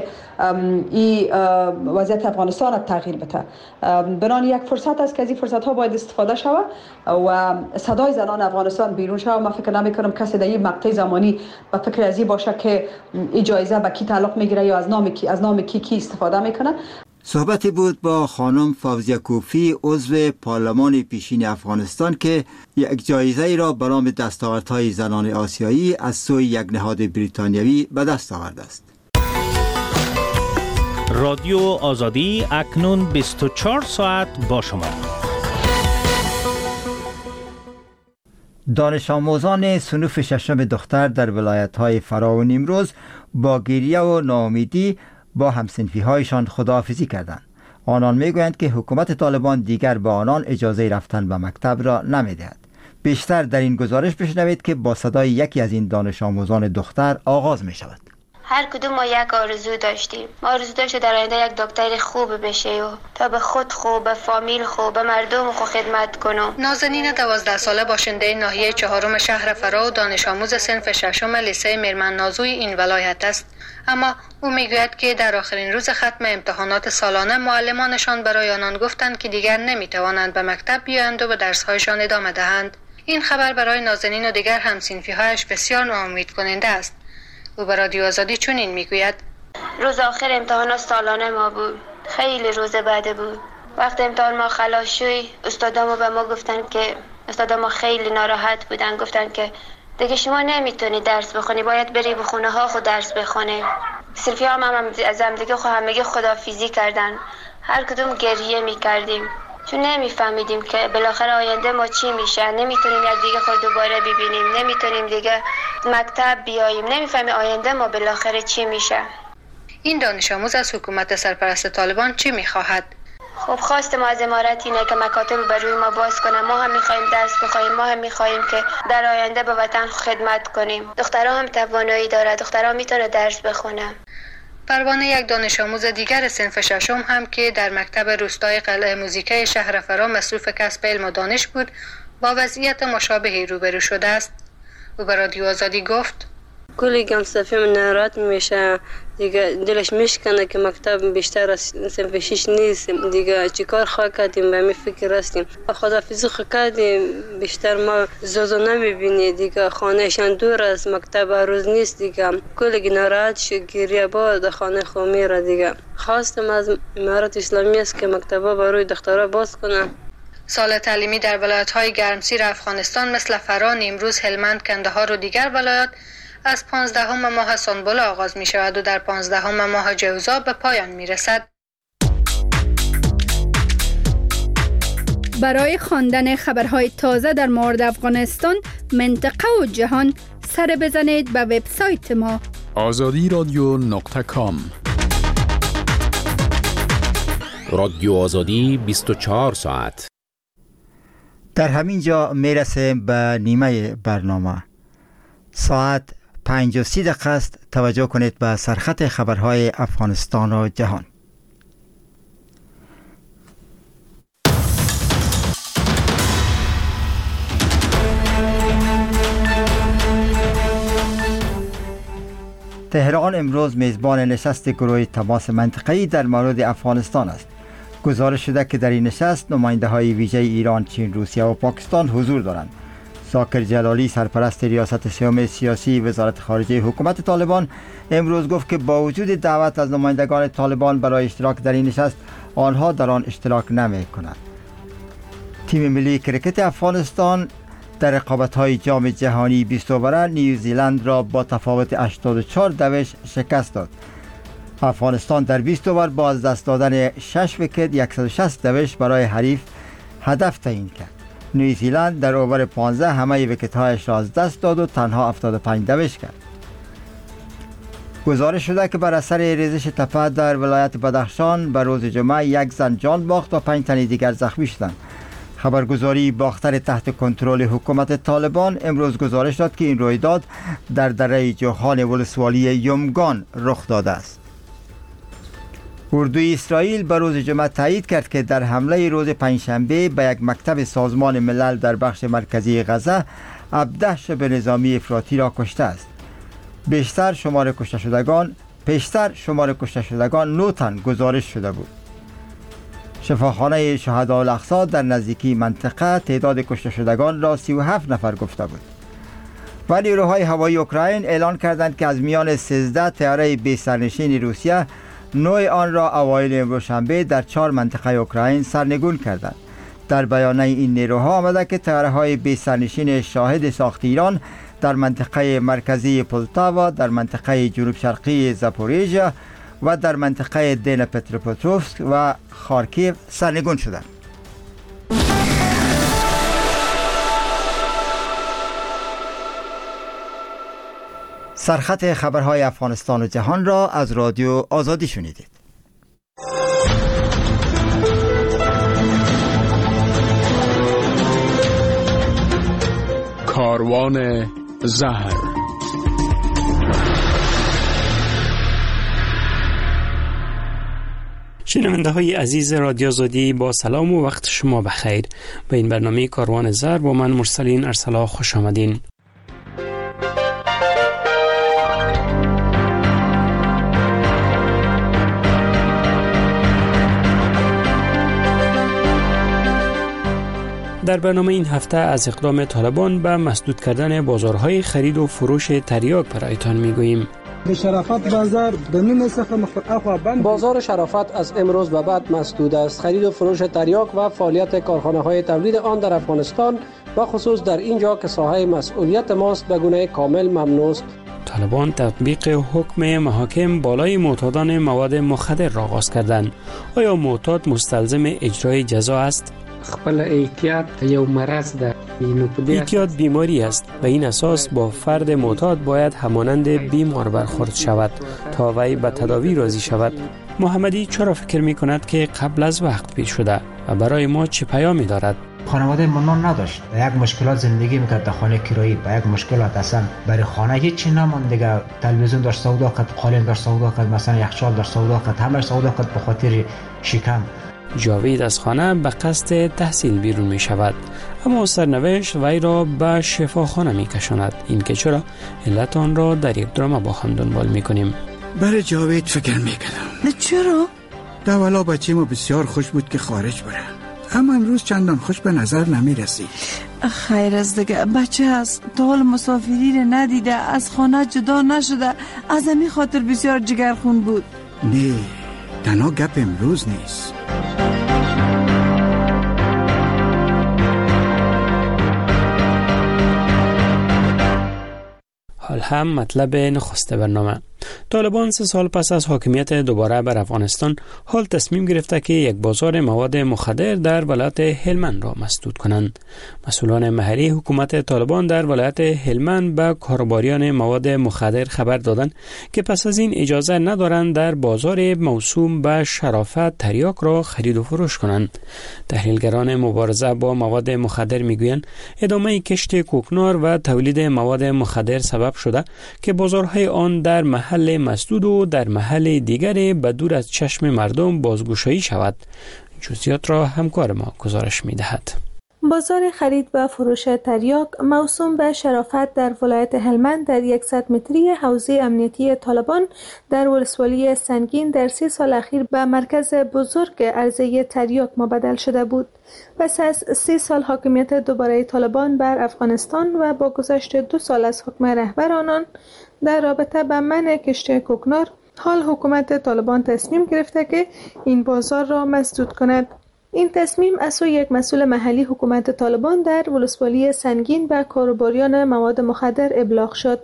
این وضعیت افغانستان را تغییر بده. بنان یک فرصت است که از این فرصت ها باید استفاده شود و صدای زنان افغانستان بیرون شود. من فکر نمی کنم کسی در این مقطع زمانی به فکر از این باشه که این جایزه به کی تعلق میگیره یا از نام کی استفاده میکنه. صحبتی بود با خانم فوزیه کوفی، عضو پارلمان پیشین افغانستان که یک جایزه ای را به نام دستاوردهای زنان آسیایی از سوی یک نهاد بریتانیایی به دست آورده است. رادیو آزادی اکنون 24 ساعت با شما. دانش آموزان صنف ششم دختر در ولایت‌های فرا و نیمروز با گریه و ناامیدی با همصنفی‌هایشان خداحافظی کردند. آنان میگویند که حکومت طالبان دیگر به آنان اجازه رفتن به مکتب را نمیدهد. بیشتر در این گزارش بشنوید که با صدای یکی از این دانش آموزان دختر آغاز می شود. هر کدوم ما یک آرزو داشتیم. ما آرزو داشتیم در آینده یک دکتر خوب بشه و تا به خود خوب، به فامیل خوب، به مردم خوب خدمت کنم. نازنین 12 ساله باشنده ناحیه 4 شهر فرا و دانش آموز صنف 6 لیسه میرمن نازوی این ولایت است. اما او میگوید که در آخرین روز ختم امتحانات سالانه معلمانشان برای آنان گفتند که دیگر نمیتوانند به مکتب بیایند و به درس‌هایشان ادامه دهند. این خبر برای نازنین و دیگر هم‌صنفی‌هایش بسیار ناامید کننده است. او به رادیو آزادی چنین میگوید: روز آخر امتحانات سالانه ما بود. خیلی روز بعد بود. وقت امتحان ما خلاص شد، استادامو به ما گفتن که استادامو خیلی ناراحت بودن، گفتن که دیگه شما نمیتونی درس بخونی، باید بری به خونه ها خود درس بخونی. صرفی هم از هم دیگه همگی خداحافظی کردن. هر کدوم گریه میکردیم چون نمیفهمیدیم که بالاخره آینده ما چی میشه. نمیتونیم یک دیگه خود دوباره ببینیم، نمیتونیم دیگه مکتب بیاییم، نمیفهمیم آینده ما بالاخره چی میشه. این دانش آموز از حکومت سرپرست طالبان چی میخواهد؟ خب خواست ما از امارت اینه که مکاتب بر روی ما باز کنه. ما هم میخوایم درس بخونیم، ما هم میخوایم که در آینده به وطن خدمت کنیم. دخترها هم توانایی داره، دخترها میتونه درس بخونه. پروانه یک دانش آموز دیگر صنف 6 هم که در مکتب روستای قلعه موزیکای شهر فرا مصروف کسب علم و دانش بود، با وضعیت مشابهی روبرو شده است. او به رادیو آزادی گفت: کلی گمصفی من ناراحت میشه دیگه، دلش میشکنه که مکتب بیشتر از صنف 6 نیست دیگه. چیکار خواه کردیم به می فکر هستیم. خداحافظی خواه کردیم، بیشتر ما زوزو نمیبینی دیگه، خانهشان دور از مکتب روز نیست دیگه. کلی ناراحت شد، گریه با خانه خو میره دیگه. خواستم از امارت اسلامی است که مکتبا برای دخترها باز کنن. سال تعلیمی در ولایت‌های گرمسیر افغانستان مثل فرا، نیمروز، هلمند، کندهار و دیگر ولایات از 15 ماه سنبل آغاز می شود و در 15 ماه جوزا به پایان می رسد. برای خواندن خبرهای تازه در مورد افغانستان، منطقه و جهان، سر بزنید به وبسایت ما azadiradyo.com. رادیو آزادی 24 ساعت. در همین جا میرسیم به نیمه برنامه. ساعت 5:30 است. توجه کنید به سرخط خبرهای افغانستان و جهان. تهران امروز میزبان نشست گروه تماس منطقه‌ای در مورد افغانستان است. گزارش شده که در این نشست نماینده های ویژه ایران، چین، روسیه و پاکستان حضور دارند. ذاکر جلالی، سرپرست ریاست سیوم سیاسی وزارت خارجه حکومت طالبان، امروز گفت که با وجود دعوت از نمایندگان طالبان برای اشتراک در این نشست، آنها در آن اشتراک نمی‌کنند. تیم ملی کرکت افغانستان در رقابت‌های جام جهانی 20 اوور نیوزیلند را با تفاوت 84 دوش شکست داد. افغانستان در 20 اوور با از دست دادن 6 ویکت 160 دوش برای حریف هدف تعیین کرد. نیوزیلند در اوور 15 همه ویکت‌هایش را از دست داد و تنها 75 دوش کرد. گزارش شده که بر اثر ریزش تپه در ولایت بدخشان به روز جمعه 1 زن جان باخت و 5 تن دیگر زخمی شدند. خبرگزاری باختر تحت کنترل حکومت طالبان امروز گزارش داد که این رویداد در دره جوخان ولسوالی یمگان رخ داده است. اردوی اسرائیل به روز جمعه تایید کرد که در حمله روز پنجشنبه به یک مکتب سازمان ملل در بخش مرکزی غزه 17 شبه نظامی افراطی را کشته است. پیشتر شمار کشته شدگان 9 تن گزارش شده بود. شفاخانه شهداء الاقصی در نزدیکی منطقه تعداد کشته شدگان را 37 نفر گفته بود. و نیروهای هوایی اوکراین اعلان کردند که از میان 13 طیاره بی سرنشین روسیه 9 آن را اوایل امروز شنبه در 4 منطقه اوکراین سرنگون کردند. در بیانیه این نیروها آمده که طیاره‌های بی سرنشین شاهد ساخت ایران در منطقه مرکزی پولتاوا، در منطقه جنوب شرقی زاپوریژیا و در منطقه دنیپروپتروفسک و خارکیف سرنگون شدند. سرخط خبرهای افغانستان و جهان را از رادیو آزادی شنیدید. کاروان زهر. شنونده های عزیز رادیو آزادی، با سلام و وقت شما بخیر. به این برنامه کاروان زهر با من مرسلین ارسلا خوش آمدین. در برنامه این هفته از اقدام طالبان به مسدود کردن بازارهای خرید و فروش تریاک برایتان میگوییم. بازار شرافت از امروز به بعد مسدود است. خرید و فروش تریاک و فعالیت کارخانه‌های تولید آن در افغانستان و خصوص در اینجا که ساحه مسئولیت ماست به گونه کامل ممنوع است. طالبان تطبیق حکم محاکم بالای معتادان مواد مخدر را آغاز کردند. آیا معتاد مستلزم اجرای جزا است؟ خپل احتیاط یو مرض ده. احتیاط بیماری است. به این اساس با فرد معتاد باید همانند بیمار برخورد شود تا وی به تداوی راضی شود. محمدی چرا فکر می کند که قبل از وقت پیش شده و برای ما چه پیامی دارد؟ خانواده منان نداشت، یک مشکلات زندگی میکرد در خانه کرایی، با یک مشکلات اصلا برای خانه هیچی نماند دیگه. تلویزیون داشت سودا کرد، قالین داشت سودا کرد، مثلا یخچال داشت سودا کرد، همه سودا کرد به خاطر شکم. جاوید از خانه به قصد تحصیل بیرون می شود، اما سرنوشت وی را به شفاخانه می کشاند. این که چرا علت آن را در یک درام با هم دنبال می کنیم. برای جاوید فکر می کنم. چرا؟ دولا بچه ما بسیار خوش بود که خارج بره، اما امروز چندان خوش به نظر نمی رسید. خیر از دیگه بچه هست، تا حال مسافری را ندیده، از خانه جدا نشده، از همین خاطر بسیار جگرخون بود. نه، تنها گپ امروز نیست. حال هم مطلب نخست برنامه. طالبان 3 سال پس از حاکمیت دوباره بر افغانستان حال تصمیم گرفته که یک بازار مواد مخدر در ولایت هلمند را مسدود کنند. مسئولان محلی حکومت طالبان در ولایت هلمند به کاروباریان مواد مخدر خبر دادند که پس از این اجازه ندارند در بازار موسوم به شرافت تریاک را خرید و فروش کنند. تحلیلگران مبارزه با مواد مخدر میگویند ادامه کشت کوکنار و تولید مواد مخدر سبب شده که بازارهای آن در محل مسدود و در محل دیگر به دور از چشم مردم بازگشایی شود. جزئیات را همکار ما گزارش می‌دهد. بازار خرید و فروش تریاک موسوم به شرافت در ولایت هلمند در 100 متری حوزه امنیتی طالبان در ولسوالی سنگین در 3 سال اخیر به مرکز بزرگ عرضه تریاک مبدل شده بود. پس از 3 سال حاکمیت دوباره طالبان بر افغانستان و با گذشت 2 سال از حکم رهبر آنان در رابطه با منع کشت کوکنار، حال حکومت طالبان تصمیم گرفته که این بازار را مسدود کند. این تصمیم از سوی یک مسئول محلی حکومت طالبان در ولسوالی سنگین به کاروباریان مواد مخدر ابلاغ شد.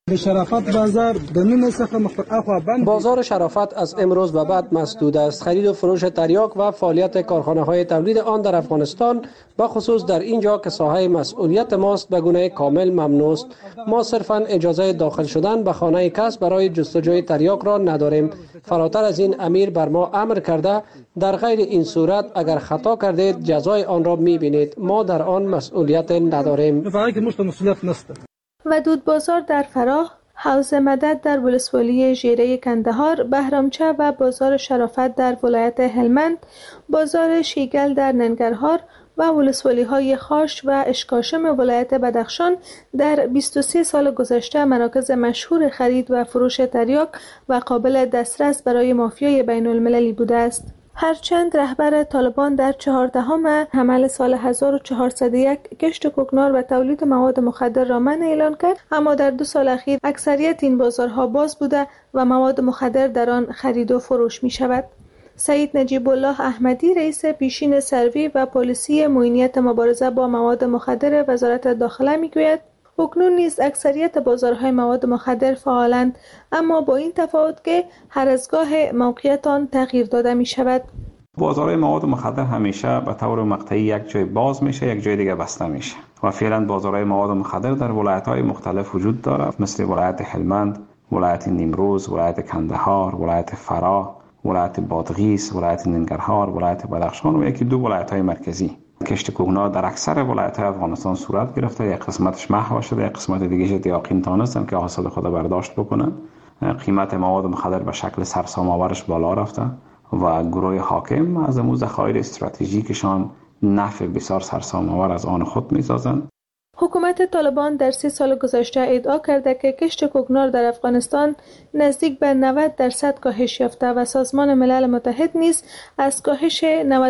بازار شرافت از امروز به بعد مسدود است. خرید و فروش تریاک و فعالیت کارخانه‌های تولید آن در افغانستان به خصوص در اینجا که ساحه مسئولیت ماست به گونه کامل ممنوع است. ما صرفاً اجازه داخل شدن به خانه کس برای جستجوی تریاک را نداریم. فراتر از این امیر بر ما امر کرده در غیر این صورت اگر خطا کردید جزای آن را می‌بینید. ما در آن مسئولیت نداریم. ودود بازار در فراه، حوض مدد در ولسوالی ژیره کندهار، بهرامچه و بازار شرافت در ولایت هلمند، بازار شیگل در ننگرهار و ولسوالی های خاش و اشکاشم ولایت بدخشان در 23 سال گذشته مراکز مشهور خرید و فروش تریاک و قابل دسترس برای مافیای بین المللی بوده است. هرچند رهبر طالبان در 14 حمل سال 1401 کشت کوکنار و تولید مواد مخدر را منع اعلان کرد، اما در 2 سال اخیر اکثریت این بازارها باز بوده و مواد مخدر در آن خرید و فروش می شود. سعید نجیب الله احمدی رئیس پیشین سروی و پلیسی معینیت مبارزه با مواد مخدر وزارت داخله میگوید اکنون نیز اکثریت بازارهای مواد مخدر فعالند، اما با این تفاوت که هر از گاه موقعیت آن تغییر داده می شود. بازارهای مواد مخدر همیشه به طور مقطعی یک جای باز میشه، یک جای دیگه بسته میشه و فعلا بازارهای مواد مخدر در ولایت‌های مختلف وجود دارد، مثل ولایت هلمند، ولایت نیمروز، ولایت کندهار، ولایت فراه، ولایت بادغیس، ولایت ننگرهار، ولایت بدخشان و یکی 2 ولایت‌های مرکزی. کشت کوکنار در اکثر ولایت‌های افغانستان صورت گرفته، یک قسمتش محو شده، یک قسمت دیگه یقین تانستن که حاصل خود برداشت بکنن. قیمت مواد مخدر به شکل سرسام‌آورش بالا رفته و گروه حاکم از امروز ذخایر استراتژیکشان نفع بسیار سرسام‌آور از آن خود می‌سازند. حکومت طالبان در 3 سال گذشته ادعا کرده که کشت کوکنار در افغانستان نزدیک به 90% کاهش یافته و سازمان ملل متحد نیز از کاهش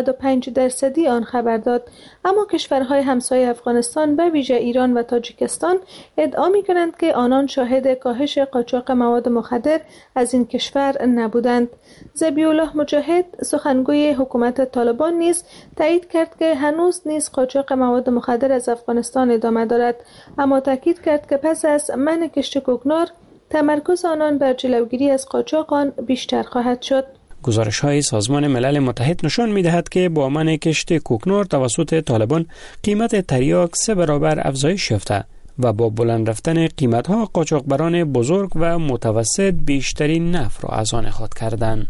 95% آن خبر داد. اما کشورهای همسایه افغانستان به ویژه ایران و تاجیکستان ادعا می‌کنند که آنان شاهد کاهش قاچاق مواد مخدر از این کشور نبودند. ذبیح‌الله مجاهد سخنگوی حکومت طالبان نیز تایید کرد که هنوز نیز قاچاق مواد مخدر از افغانستان ادامه دارد، اما تاکید کرد که پس از منع کشت کوکنار تمرکز آنان بر جلوگیری از قاچاق آن بیشتر خواهد شد. گزارش‌های سازمان ملل متحد نشان می‌دهد که با منع کشت کوکنار توسط طالبان قیمت تریاک 3 برابر افزایش یافته و با بلند رفتن قیمت‌ها قاچاقبران بزرگ و متوسط بیشترین نفع را از آن اخراج کردند.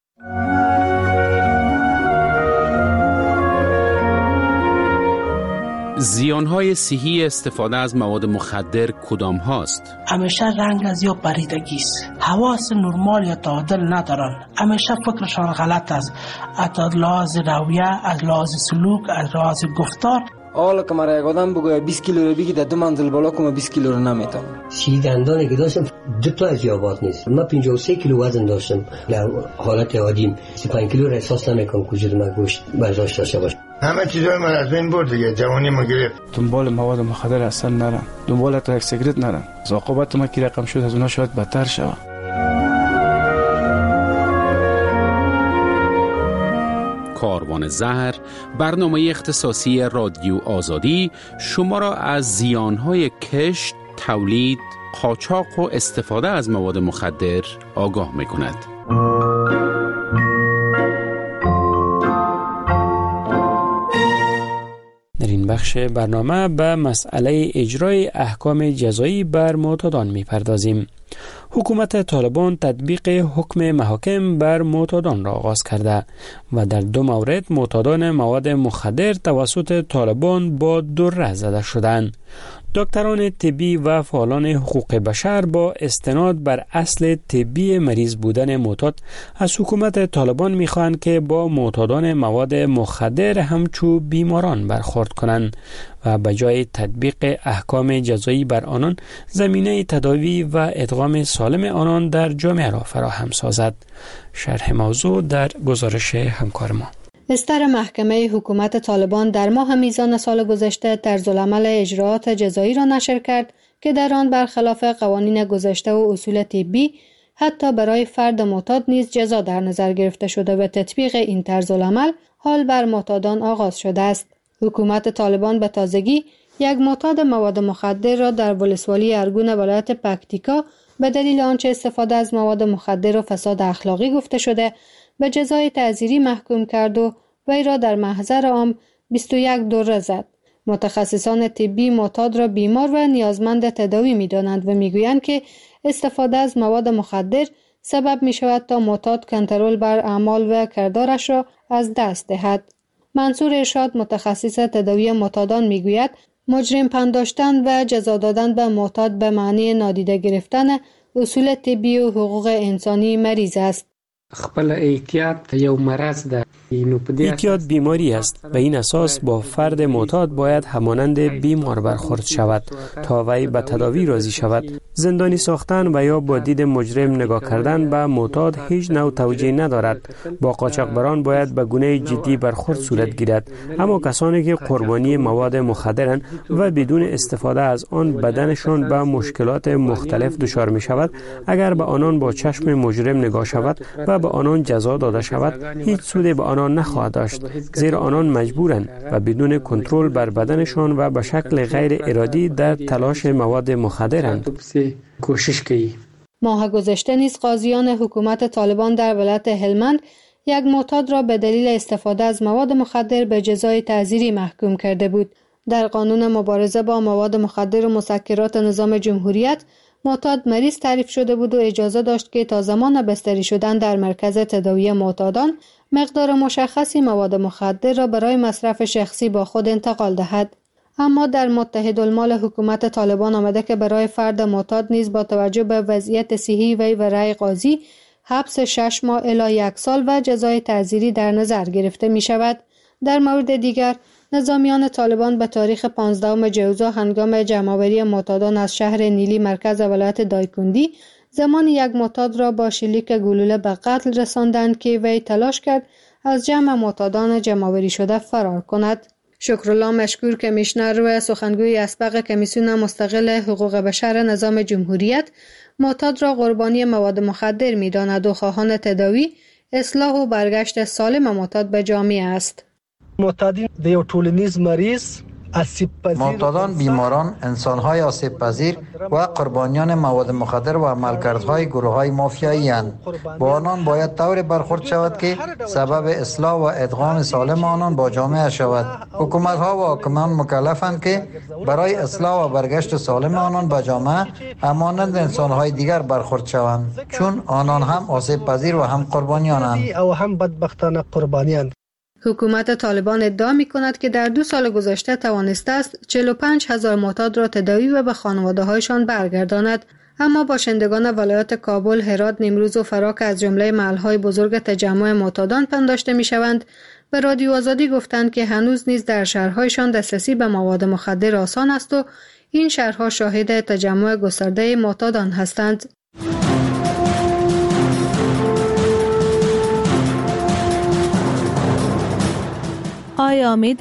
زیانهای صحی استفاده از مواد مخدر کدام هاست؟ همیشه رنگ از یا پریدگی است، حواس نرمال یا تعادل ندارن، همیشه فکرشان غلط است، از لحاظ رویه، از لحاظ سلوک، از لحاظ گفتار. حالا که مرا یک آدم بگوید 20 کیلو رو بگی در 2 منزل بالا کنم 20 کیلو رو نمیتونم. 30 دندانی که داشتم 2 تا از یابات نیست. من 53 کیلو وزن داشتم در حالت عادیم. 35 کیلو را احساس نمیکنم وجود من گوشت برداشت داشته باشه. همه چیزای من از بین برد دیگه، جوانی ما گرفت. دنبال مواد مخدر اصلا نرم، دنبال تا یک سیگرت نرم. عاقبت ما کی رقم شد از اونها شاید بدتر شود. کاروان زهر، برنامه اختصاصی رادیو آزادی شما را از زیانهای کشت، تولید، قاچاق و استفاده از مواد مخدر آگاه می‌کند. در این بخش برنامه به مسئله اجرای احکام جزایی بر معتادان می‌پردازیم. حکومت طالبان تطبیق حکم محاکم بر معتادان را آغاز کرده و در 2 مورد معتادان مواد مخدر توسط طالبان با دره زده شدند. دکتران طبی و فعالان حقوق بشر با استناد بر اصل طبی مریض بودن معتاد از حکومت طالبان می‌خواهند که با معتادان مواد مخدر همچو بیماران برخورد کنند و به جای تطبیق احکام جزایی بر آنان زمینه تداوی و ادغام سالم آنان در جامعه را فراهم سازد. شرح موضوع در گزارش همکار ما. بستر محکمه حکومت طالبان در ماه میزان سال گذشته طرزالعمل اجراعات جزایی را نشر کرد که در آن برخلاف قوانین گذشته و اصول طبی حتی برای فرد معتاد نیز جزا در نظر گرفته شده و تطبیق این طرزالعمل حال بر معتادان آغاز شده است. حکومت طالبان به تازگی یک معتاد مواد مخدر را در ولسوالی ارگون ولایت پکتیکا به دلیل آنچه استفاده از مواد مخدر و فساد اخلاقی گفته شده به جزای تعزیری محکوم کرد و وی را در محضر عام 21 دره زد. متخصصان طبی معتاد را بیمار و نیازمند تداوی می دانند و می گویند که استفاده از مواد مخدر سبب می شود تا معتاد کنترل بر اعمال و کردارش را از دست دهد. منصور ارشاد متخصص تداوی معتادان می گوید مجرم پنداشتن و جزا دادن به معتاد به معنی نادیده گرفتن اصول طبی و حقوق انسانی مریض است. خپل احتیاط یو مرض ده. احتیاط بیماری است و این اساس با فرد معتاد باید همانند بیمار برخورد شود تا وی به تداوی راضی شود. زندانی ساختن و یا با دید مجرم نگاه کردن به معتاد هیچ نوع توجیه ندارد. با قاچاقبران باید به گونه جدی برخورد صورت گیرد، اما کسانی که قربانی مواد مخدرند و بدون استفاده از آن بدنشان به مشکلات مختلف دچار می شود، اگر به آنان با چشم مجرم نگاه شود و به آنان جزا داده شود هیچ سودی به آنان نخواهد داشت، زیرا آنان مجبورند و بدون کنترل بر بدنشان و به شکل غیر ارادی در تلاش مواد مخدرند. ماه گذشته نیز قاضیان حکومت طالبان در ولایت هلمند یک معتاد را به دلیل استفاده از مواد مخدر به جزای تعزیری محکوم کرده بود. در قانون مبارزه با مواد مخدر و مسکرات نظام جمهوریت معتاد مریض تعریف شده بود و اجازه داشت که تا زمان بستری شدن در مرکز تداوی معتادان مقدار مشخصی مواد مخدر را برای مصرف شخصی با خود انتقال دهد. اما در متحدالمال حکومت طالبان آمده که برای فرد معتاد نیز با توجه به وضعیت صحی وی و رأی قاضی حبس 6 ماه الی 1 سال و جزای تعزیری در نظر گرفته می شود. در مورد دیگر نظامیان طالبان به تاریخ 15 جوزا هنگام جمع‌آوری معتادان از شهر نیلی مرکز ولایت دایکندی زمان یک معتاد را با شلیک گلوله به قتل رساندند که وی تلاش کرد از جمع معتادان جمع‌آوری شده فرار کند. شکرالله مشکور کمیشنر و سخنگوی اسبق کمیسیون مستقل حقوق بشر نظام جمهوریت معتاد را قربانی مواد مخدر می‌داند و خواهان تداوی، اصلاح و برگشت سالم معتاد به جامعه است. معتادین د یو ټولنیز مریض معتادان بیماران، انسان‌های آسیب‌پذیر و قربانیان مواد مخدر و عملکردهای گروه‌های مافیایی اند. با آنان باید طوری برخورد شود که سبب اصلاح و ادغام سالم آنان با جامعه شود. حکومت‌ها و حاکمان مکلفند که برای اصلاح و برگشت سالم آنان به جامعه همانند انسان‌های دیگر برخورد شوند، چون آنان هم آسیب‌پذیر و هم قربانیانند او هم بدبختانه قربانیان. حکومت طالبان ادعا می کند که در 2 سال گذشته توانسته است 45,000 معتاد را تداوی و به خانواده‌هایشان برگرداند، اما باشندگان ولایات کابل، هرات، نیمروز و فراک از جمله محل‌های بزرگ تجمع معتادان پنداشته می‌شوند و رادیو آزادی گفتند که هنوز نیز در شهرهایشان دسترسی به مواد مخدر آسان است و این شهرها شاهد تجمع گسترده معتادان هستند. آیا می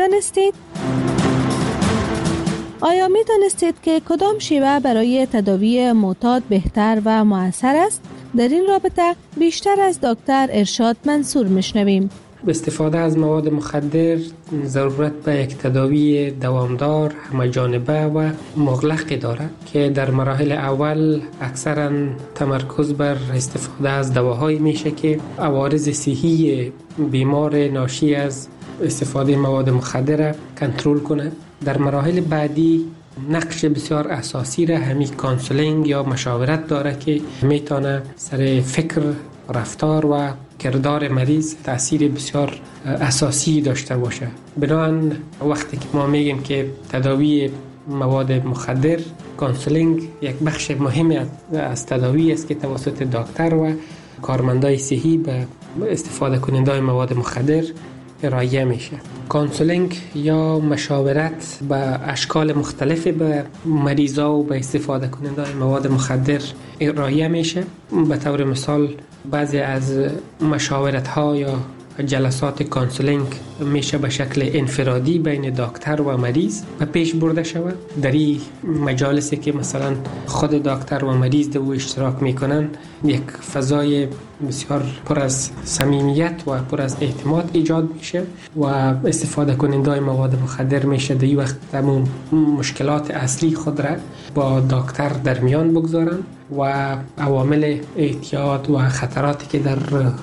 دانستید که کدام شیوه برای تداوی معتاد بهتر و مؤثر است؟ در این رابطه بیشتر از دکتر ارشاد منصور میشنویم. استفاده از مواد مخدر ضرورت به یک تداوی دوامدار، همه‌جانبه و مغلق دارد که در مراحل اول اکثرا تمرکز بر استفاده از دواهایی میشه که عوارض صحی بیمار ناشی از استفاده مواد مخدر کنترل کنه. در مراحل بعدی نقش بسیار اساسی را همین کانسولینگ یا مشاورت داره که میتونه سر فکر، رفتار و کردار مریض تأثیر بسیار اساسی داشته باشه. بنابراین وقتی که ما میگیم که تداوی مواد مخدر، کانسولینگ یک بخش مهم از تداوی است که توسط دکتر و کارمندای صحی به استفاده کننده مواد مخدر ارائه میشه. کانسولینگ یا مشاورت به اشکال مختلف به مریضا و به استفاده کننده مواد مخدر ارائه میشه. به طور مثال بعضی از مشاورت ها یا جلسات کانسولینگ میشه به شکل انفرادی بین دکتر و مریض و پیش برده شود. در این مجالسی که مثلا خود دکتر و مریض دو اشتراک میکنن، یک فضای بسیار پر از صمیمیت و پر از اعتماد ایجاد میشه و استفاده کننده مواد مخدر میشه در این وقت تمام مشکلات اصلی خود را با دکتر در میان بگذارن و عوامل اعتیاد و خطراتی که در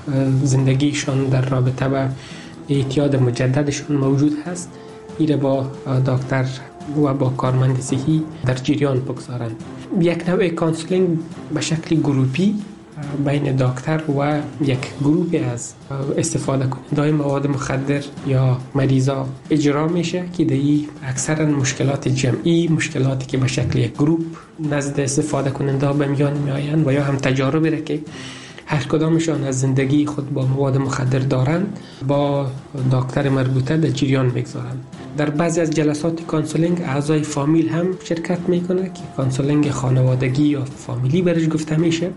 زندگیشان در رابطه با اعتیاد مجددشون موجود هست ایره با دکتر و با کارمند صحی در جریان بگذارن. یک نوع کانسولینگ به شکل گروپی بین دکتر و یک گروه از استفاده کننده مواد مخدر یا مریضا اجرا میشه که دی اکثرا مشکلات جمعی، مشکلاتی که به شکل یک گروه نزد استفاده کننده به میان میآیند و یا هم تجاربی را که هر کدامشان از زندگی خود با مواد مخدر دارند با دکتر مربوطه در جریان بگذارند. در بعضی از جلسات کانسولینگ اعضای فامیل هم شرکت میکنه که کانسولینگ خانوادگی یا فامیلی برش گفته میشه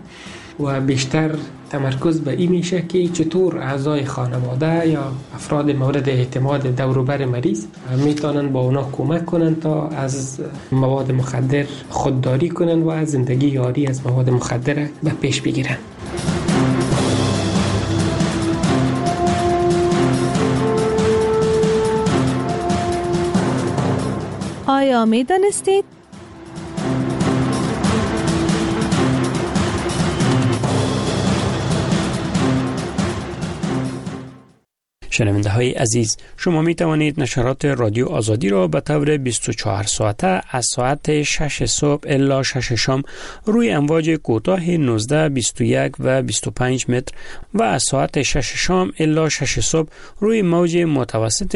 و بیشتر تمرکز به این میشه که چطور اعضای خانواده یا افراد مورد اعتماد دور و بر مریض میتونن با اونا کمک کنن تا از مواد مخدر خودداری کنن و از زندگی یاری از مواد مخدر به پیش بگیرن. آیا می دانستید؟ شنونده های عزیز، شما می توانید نشرات رادیو آزادی را به طور 24 ساعته از ساعت 6 صبح الی 6 شام روی امواج کوتاه 19، 21 و 25 متر و از ساعت 6 شام الی 6 صبح روی موج متوسط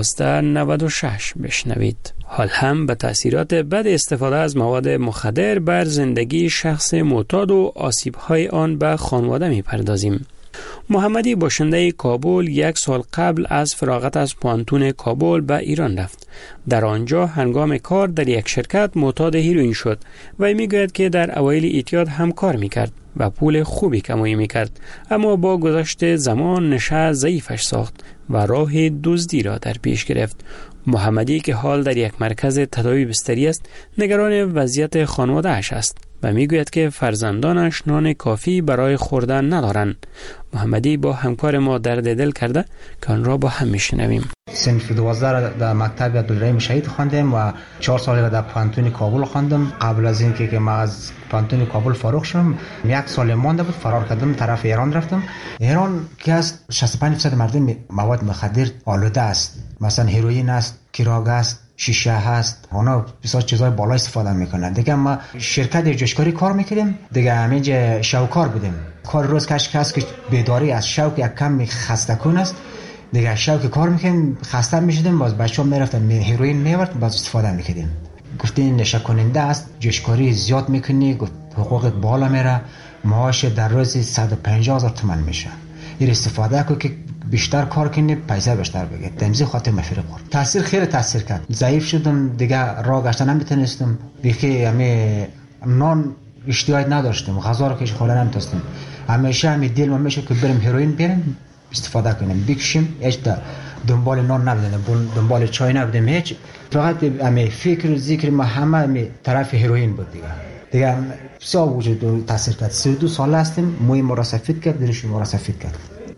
1296 بشنوید. حال هم به تأثیرات بد استفاده از مواد مخدر بر زندگی شخص معتاد و آسیب‌های آن به خانواده می‌پردازیم. محمدی باشنده کابل 1 سال قبل از فراغت از پانتون کابل به ایران رفت. در آنجا هنگام کار در یک شرکت معتاد هیروئین شد و میگوید که در اوایل اعتیاد هم کار میکرد و پول خوبی کمایی میکرد، اما با گذشت زمان نشه ضعیفش ساخت و راه دزدی را در پیش گرفت. محمدی که حال در یک مرکز تداوی بستری است، نگران وضعیت خانواده‌اش است و میگوید که فرزندانش نان کافی برای خوردن ندارند. محمدی با همکار ما درد دل کرده که آن را با هم میشنویم. صنف 12 در مکتب عبدالرحیم شهید خواندم و 4 سال در پانتون کابل خواندم. قبل از اینکه ما از پانتون کابل فارغ شدم 1 سال مانده بود، فرار کردم، طرف ایران رفتم. ایران که از 65% مردم مواد مخدر آلوده است، مثلا هیروئین است، کراگ است، شیشه هست، اونا بسیار چیزای بالا استفاده میکنن. دیگه ما شرکت جشکاری کار میکردیم، دیگه همینجا شوکار بودیم. کار روز کس که بیداری از شوک یک کم خسته کن است، دیگه شوک کار میکنیم، خسته میشدیم، باز بچه‌ها میرفتن هیروئین میورد، باز استفاده میکردیم. گفتین نشه کننده است، جشکاری زیاد میکنی، حقوقت بالا میره، معاش در روز 150,000 تومان میشه. این استفاده کو که بیشتر کار کنی پیسه بیشتر بگیر. تمزی خاطر مفرق خورد. تاثیر خیلی تاثیر کرد. ضعیف شدم، دیگه راه گشتن نمیتونستم. بیخی همه نان اشتیاق نداشتم، غذا رو که خوردن نمیتونستم. همیشه همین دل من میشه که بریم هیروئین بریم استفاده کنیم، بکشیم، هیچ دنبال نان نبودیم، دنبال چای نبودیم، هیچ. فقط همین فکر و ذکر ما همه طرف هیروئین بود دیگه بسیار وجود تاثیر کرد. 32 سال هستیم، موی ما را سفید کرد، دلش ما را سفید کرد.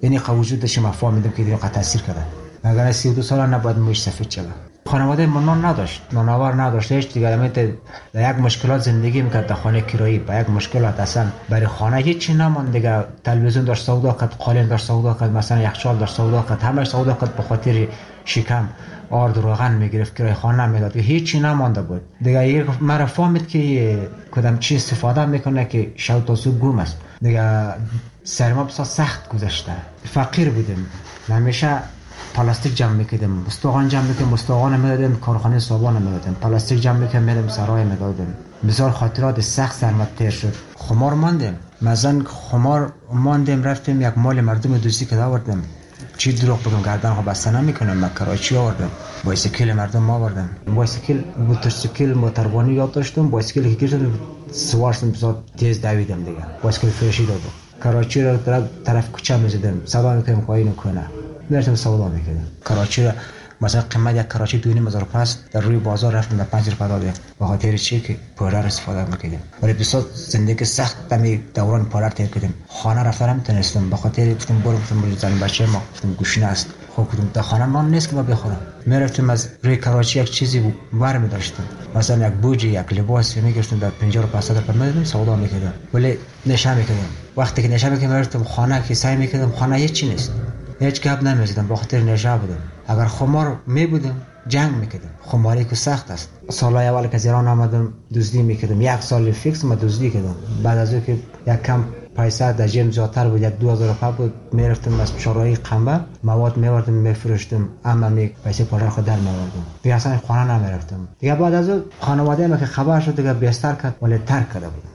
یعنی وجودش ما فهمیدم که دیگه تاثیر کرده. اگر 32 سال نباید موش سفید شود. خانواده من نان نداشت، نانآور نداشت، هیچ دیگه امیت یک مشکلات زندگی میکرد در خانه کرایی، با یک مشکلات اصلا برای خانه هیچی نماند دیگه. تلویزیون داشت سودا کرد، قالین داشت سودا کرد، مثلا یخچال داشت سودا کرد، همش سودا کرد به خاطر شکم. آرد و روغن میگرفت کرای خانه میداد، هیچی نمانده بود دیگه. یک مرا فهمید که کدام چی استفاده میکنه که شو تا صبح گم است دیگه. سرما بسیار سخت گذشته، فقیر بودیم، همیشه پلاستیک جمع میکردیم، مستوغان جمع میکردیم، مستوغان میدادیم کارخانه صابون میدادیم، پلاستیک جمع میکردیم میدادیم سرای میدادیم. بسیار خاطرات سخت سرما تیر شد. خمار ماندیم، مثلا خمار ماندیم، رفتیم یک مال مردم دوستی که آوردیم، چی دروغ بگم گردن ها بسته نمیکنم، من کراچی آوردم، بایسیکل مردم آوردم، بایسیکل موتورسیکل موتروانی یاد داشتم، بایسیکل که گرفتم سوارشم بسیار تیز دویدم دیگه، بایسیکل فرشی دادم. کراچی را طرف کوچه میزدم، سودا میکنم خواهی نکنه، میرفتم سودا میکردم. کراچی را مثلا قیمت یک کراچی 2500 پس در روی بازار رفتم در 5 روپیه دادم، به خاطر چی که پولر استفاده میکردم. ولی بسیار زندگی سخت دمی دوران پولر تیر کردم. خانه رفتم نمیتونستم به خاطر گفتم برم زن بچه ما گفتم گوشنه است. خب گفتم در خانه نان نیست که ما بخورم. میرفتم از روی کراچی یک چیزی برمی داشتم، مثلا یک بوجی یک لباس میگرفتم در 50 روپیه 100 روپیه میدادم سودا میکردم. ولی نشه میکردم. وقتی که نشه میکردم میرفتم خانه که سعی میکردم خانه هیچ نیست، هیچ گپ نمیزدم به خاطر نشه بودم. اگر خمار میبودم جنگ میکردم، خماری که سخت است. سالهای اول که از ایران آمدم دزدی میکردم، یک سال فیکس ما دزدی کردم. بعد از اون که یک کم پیسه در جیب زیادتر بود، یک 2000 روپیه بود، میرفتم از چهارراهی قنبه مواد میوردم میفروختم، اما پیسه پولر خود در میوردم دیگه، اصلا خانه نمیرفتم دیگه. بعد از اون خانواده ما که خبر شد دیگه بیشتر کرد ولی ترک کرده بود.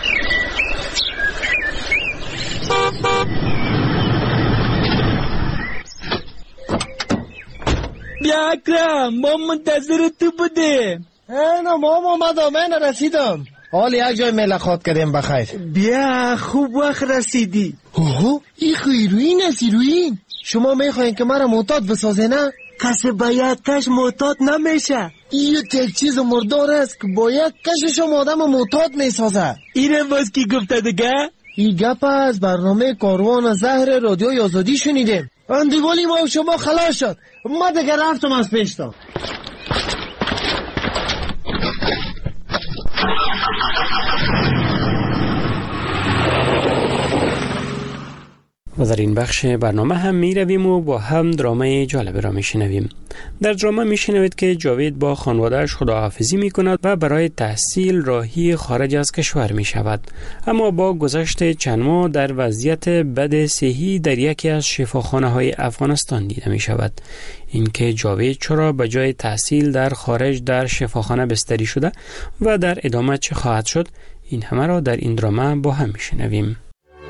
بیا اکرم، ما منتظر تو بودیم. اینا مام آمدم، من رسیدم. حال یک جای ملاقات کردیم بخیر. بیا خوب وقت رسیدی. اوه این خیروین است. هیروین شما میخواین که مرا معتاد بسازه نه؟ کسی باید کش معتاد نمیشه. این یک چیز مردار است که باید کشش آدم معتاد میسازه. اینه باز کی گفته دیگه؟ این گپ از برنامه کاروان زهر رادیوی آزادی شنیدیم. اندیوالی ما شما خلاص شد، ما دیگه رفتم از پیشتا. و در این بخش برنامه هم می رویم و با هم درامه جالب را می شنویم. در درامه می شنوید که جاوید با خانوادهش خداحافظی می کند و برای تحصیل راهی خارج از کشور می شود. اما با گذشت چند ماه در وضعیت بد صحی در یکی از شفاخانه های افغانستان دیده می شود. اینکه جاوید چرا به جای تحصیل در خارج در شفاخانه بستری شده و در ادامه چه خواهد شد، این همه را در این درامه با هم می شنویم.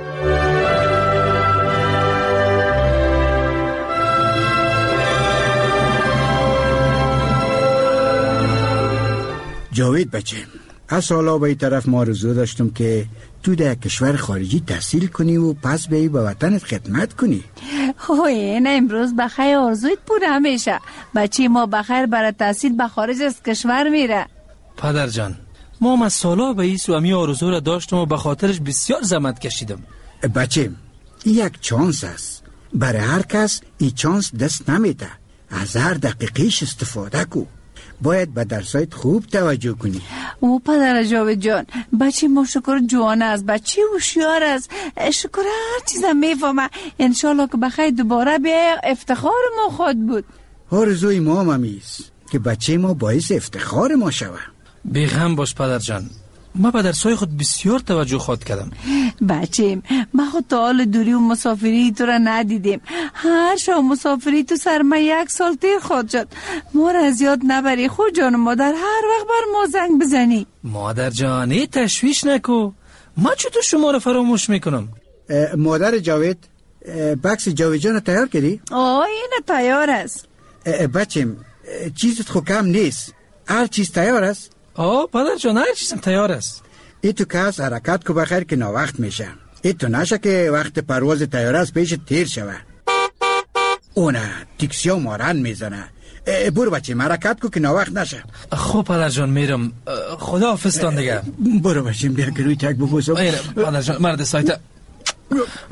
جاوید بچه، از سالا به این طرف ما آرزو داشتم که تو در کشور خارجی تحصیل کنی و پس بیایی به وطنت خدمت کنی. این امروز بخیر آرزویت پوره میشه. بچه ما بخیر برای تحصیل به خارج از کشور میره. پدر جان، ما از سالا به این سوامی آرزو را داشتم و به خاطرش بسیار زحمت کشیدم. بچه، یک چانس است، برای هر کس این چانس دست نمیده. از هر دقیقیش استفاده کو. باید به درسایت خوب توجه کنی. او پدر جاوید جان، بچه ما شکر جوان است، بچه هوشیار است، شکر هر چیزم میفهمه. انشالله که بخیر دوباره بیای افتخار ما خود بود. آرزوی ما هم است که بچه ما باعث افتخار ما شوه. بیغم باش پدر جان، ما به درسای خود بسیار توجه خود کردم. بچه ما خود تا حال دوری و مسافری تو را ندیدیم. هر شب مسافری تو سر ما 1 سال تیر خود شد. ما را از یاد نبری خود جان مادر، هر وقت بر ما زنگ بزنی. مادر جان تشویش نکو، ما چطور شما را فراموش میکنم. مادر جاوید، بکس جاوید جان تیار کردی؟ این تیار است. بچه چیزت خو کم نیست، هر چیز تیار است؟ پدر جان هر چیزم تیار است. ای تو کس حرکت کو بخیر که ناوقت میشه. ای تو نشه که وقت پرواز تیاره از پیش تیر شوه. اونه تیکسی و مارن میزنه. برو بچه حرکت کو که ناوقت نشه. خب پدر جان میرم، خدا حافظتان دیگه. برو بچه بیا که روی تک ببوسم. پدر جان مرد سایت.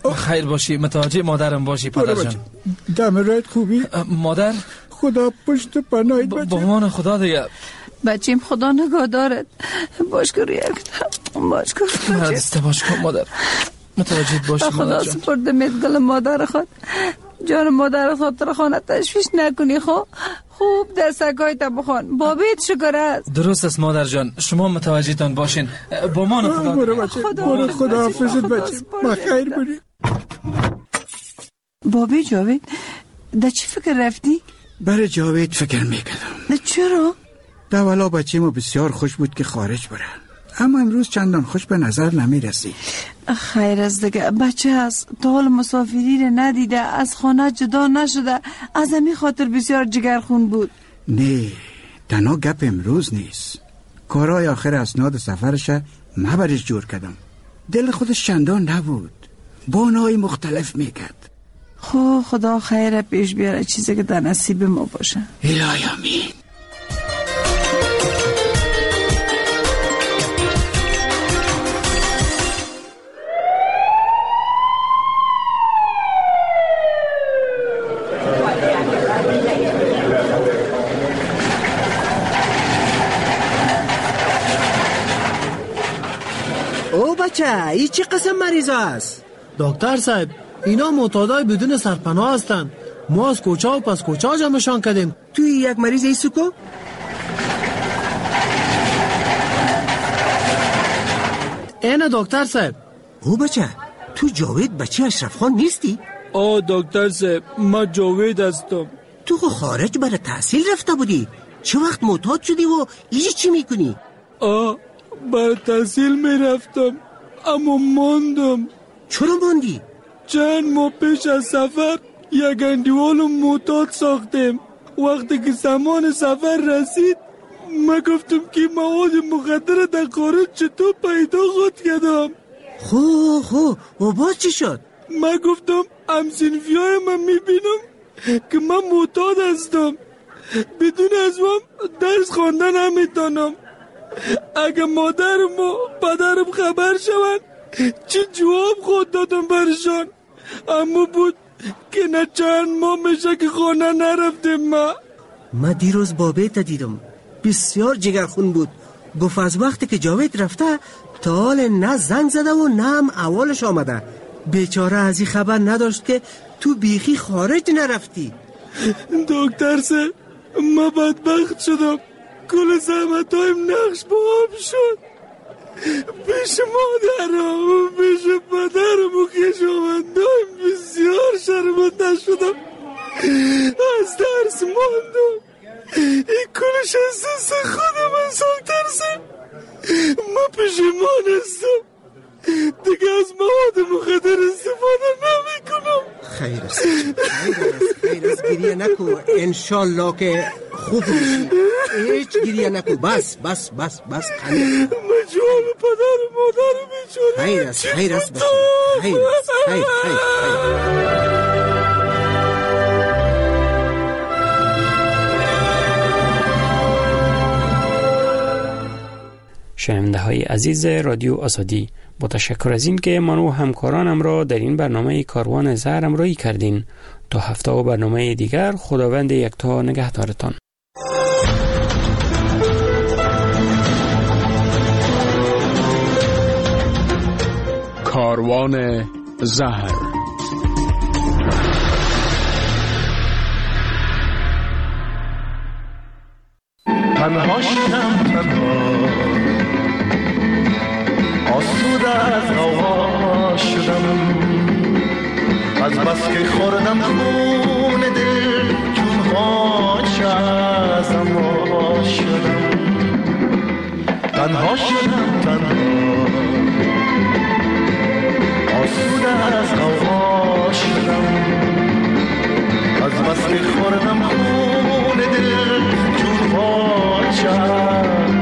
خیر باشی، متوجه مادرم باشی پدر جان. دم رایت خوبی؟ مادر خدا پشت پناهت بچه. با امان خدا دیگه. بچیم خدا نگاه دارد. باش کن باش کن. دسته باش کن مادر. متوجه باشی مادر خدا جان. سپردمت گل مادر خود. جان مادر خاطر خانه تشویش نکنی. خوب دستگاهی تا بخوان. بابیت شکر است. درست است مادر جان، شما متوجه تان باشین. با امان خدا. برو بچه، برو خدا حافظت بچه. بخیر بری. بابی جاوید در چی فکر رفتی؟ برای جاوید فکر میکردم. چرا؟ دولا بچه ما بسیار خوش بود که خارج بره، اما امروز چندان خوش به نظر نمیرسی. خیر از دیگه بچه از طول مسافری رو ندیده، از خانه جدا نشده، از همین خاطر بسیار جگرخون بود. نه تنها گپ امروز نیست، کارهای آخر اسناد سفرش مبرش جور کردم. دل خودش چندان نبود، بانای مختلف میکرد. خدا خیر پیش بیاره، چیزی که در نصیب ما باشه. الهی آمین. او بچه ای چی قسم مریض است؟ دکتر صاحب اینا معتادای بدون سرپناه هستن. ما از کوچا و پس کوچا جمعشان کردیم. توی یک مریض ایسو کو؟ اینه دکتر صاحب. او بچه تو جاوید بچه اشرف خان نیستی؟ دکتر صاحب ما جاوید هستم. تو خارج برای تحصیل رفته بودی، چه وقت معتاد شدی و ایجی چی میکنی؟ برای تحصیل میرفتم اما ماندم. چرا ماندی؟ چند ماه پیش از سفر یک اندیوال معتاد ساختیم. وقتی که زمان سفر رسید ما گفتم که مواد مخدر در خارج چطور پیدا خود کردم. و باز چی شد؟ ما گفتم همسنفی های من میبینم که من معتاد هستم، بدون از من درس خواندن نمیتونم. اگه مادرم و پدرم خبر شوند چه جواب خود دادم برشان. اما بود که نه چند ماه میشه که خانه نرفتیم. ما دیروز بابیت دیدم، بسیار جگرخون بود. گفت از وقتی که جاوید رفته تا حال نه زنگ زده و نه هم اولش آمده. بیچاره از این خبر نداشت که تو بیخی خارج نرفتی. دکتر صاحب ما بدبخت شدم، کل زحمت هایم نقش با آب شد. پیش مادرم و پیش پدرم و خویشاوندایم بسیار شرمنده شدم. از درس ماندم. این کلش از دست خودم از دکتر صاحب. ما پشیمان هستم، دیگه از مواد مخدر استفاده نمی کنم. خیر است گریه نکو، انشالله که خوب میشی. هیچ گریه نکو، بس خیر. مجوال پدر و مادر بیچاره. خیر است بچه، خیر. شنونده های عزیز رادیو آزادی، با تشکر از این که من و همکارانم را در این برنامه کاروان زهر همراهی کردین. تا هفته و برنامه دیگر، خداوند یکتا نگهدارتان. کاروان زهر. تنها شدم، تنها آسوده از غوغا شدم، از بس که خوردم خون دل چون خاک ازم وا شدم. تنها شدم، تنها آسوده از غوغا شدم، از بس که خوردم خون دل چون خاک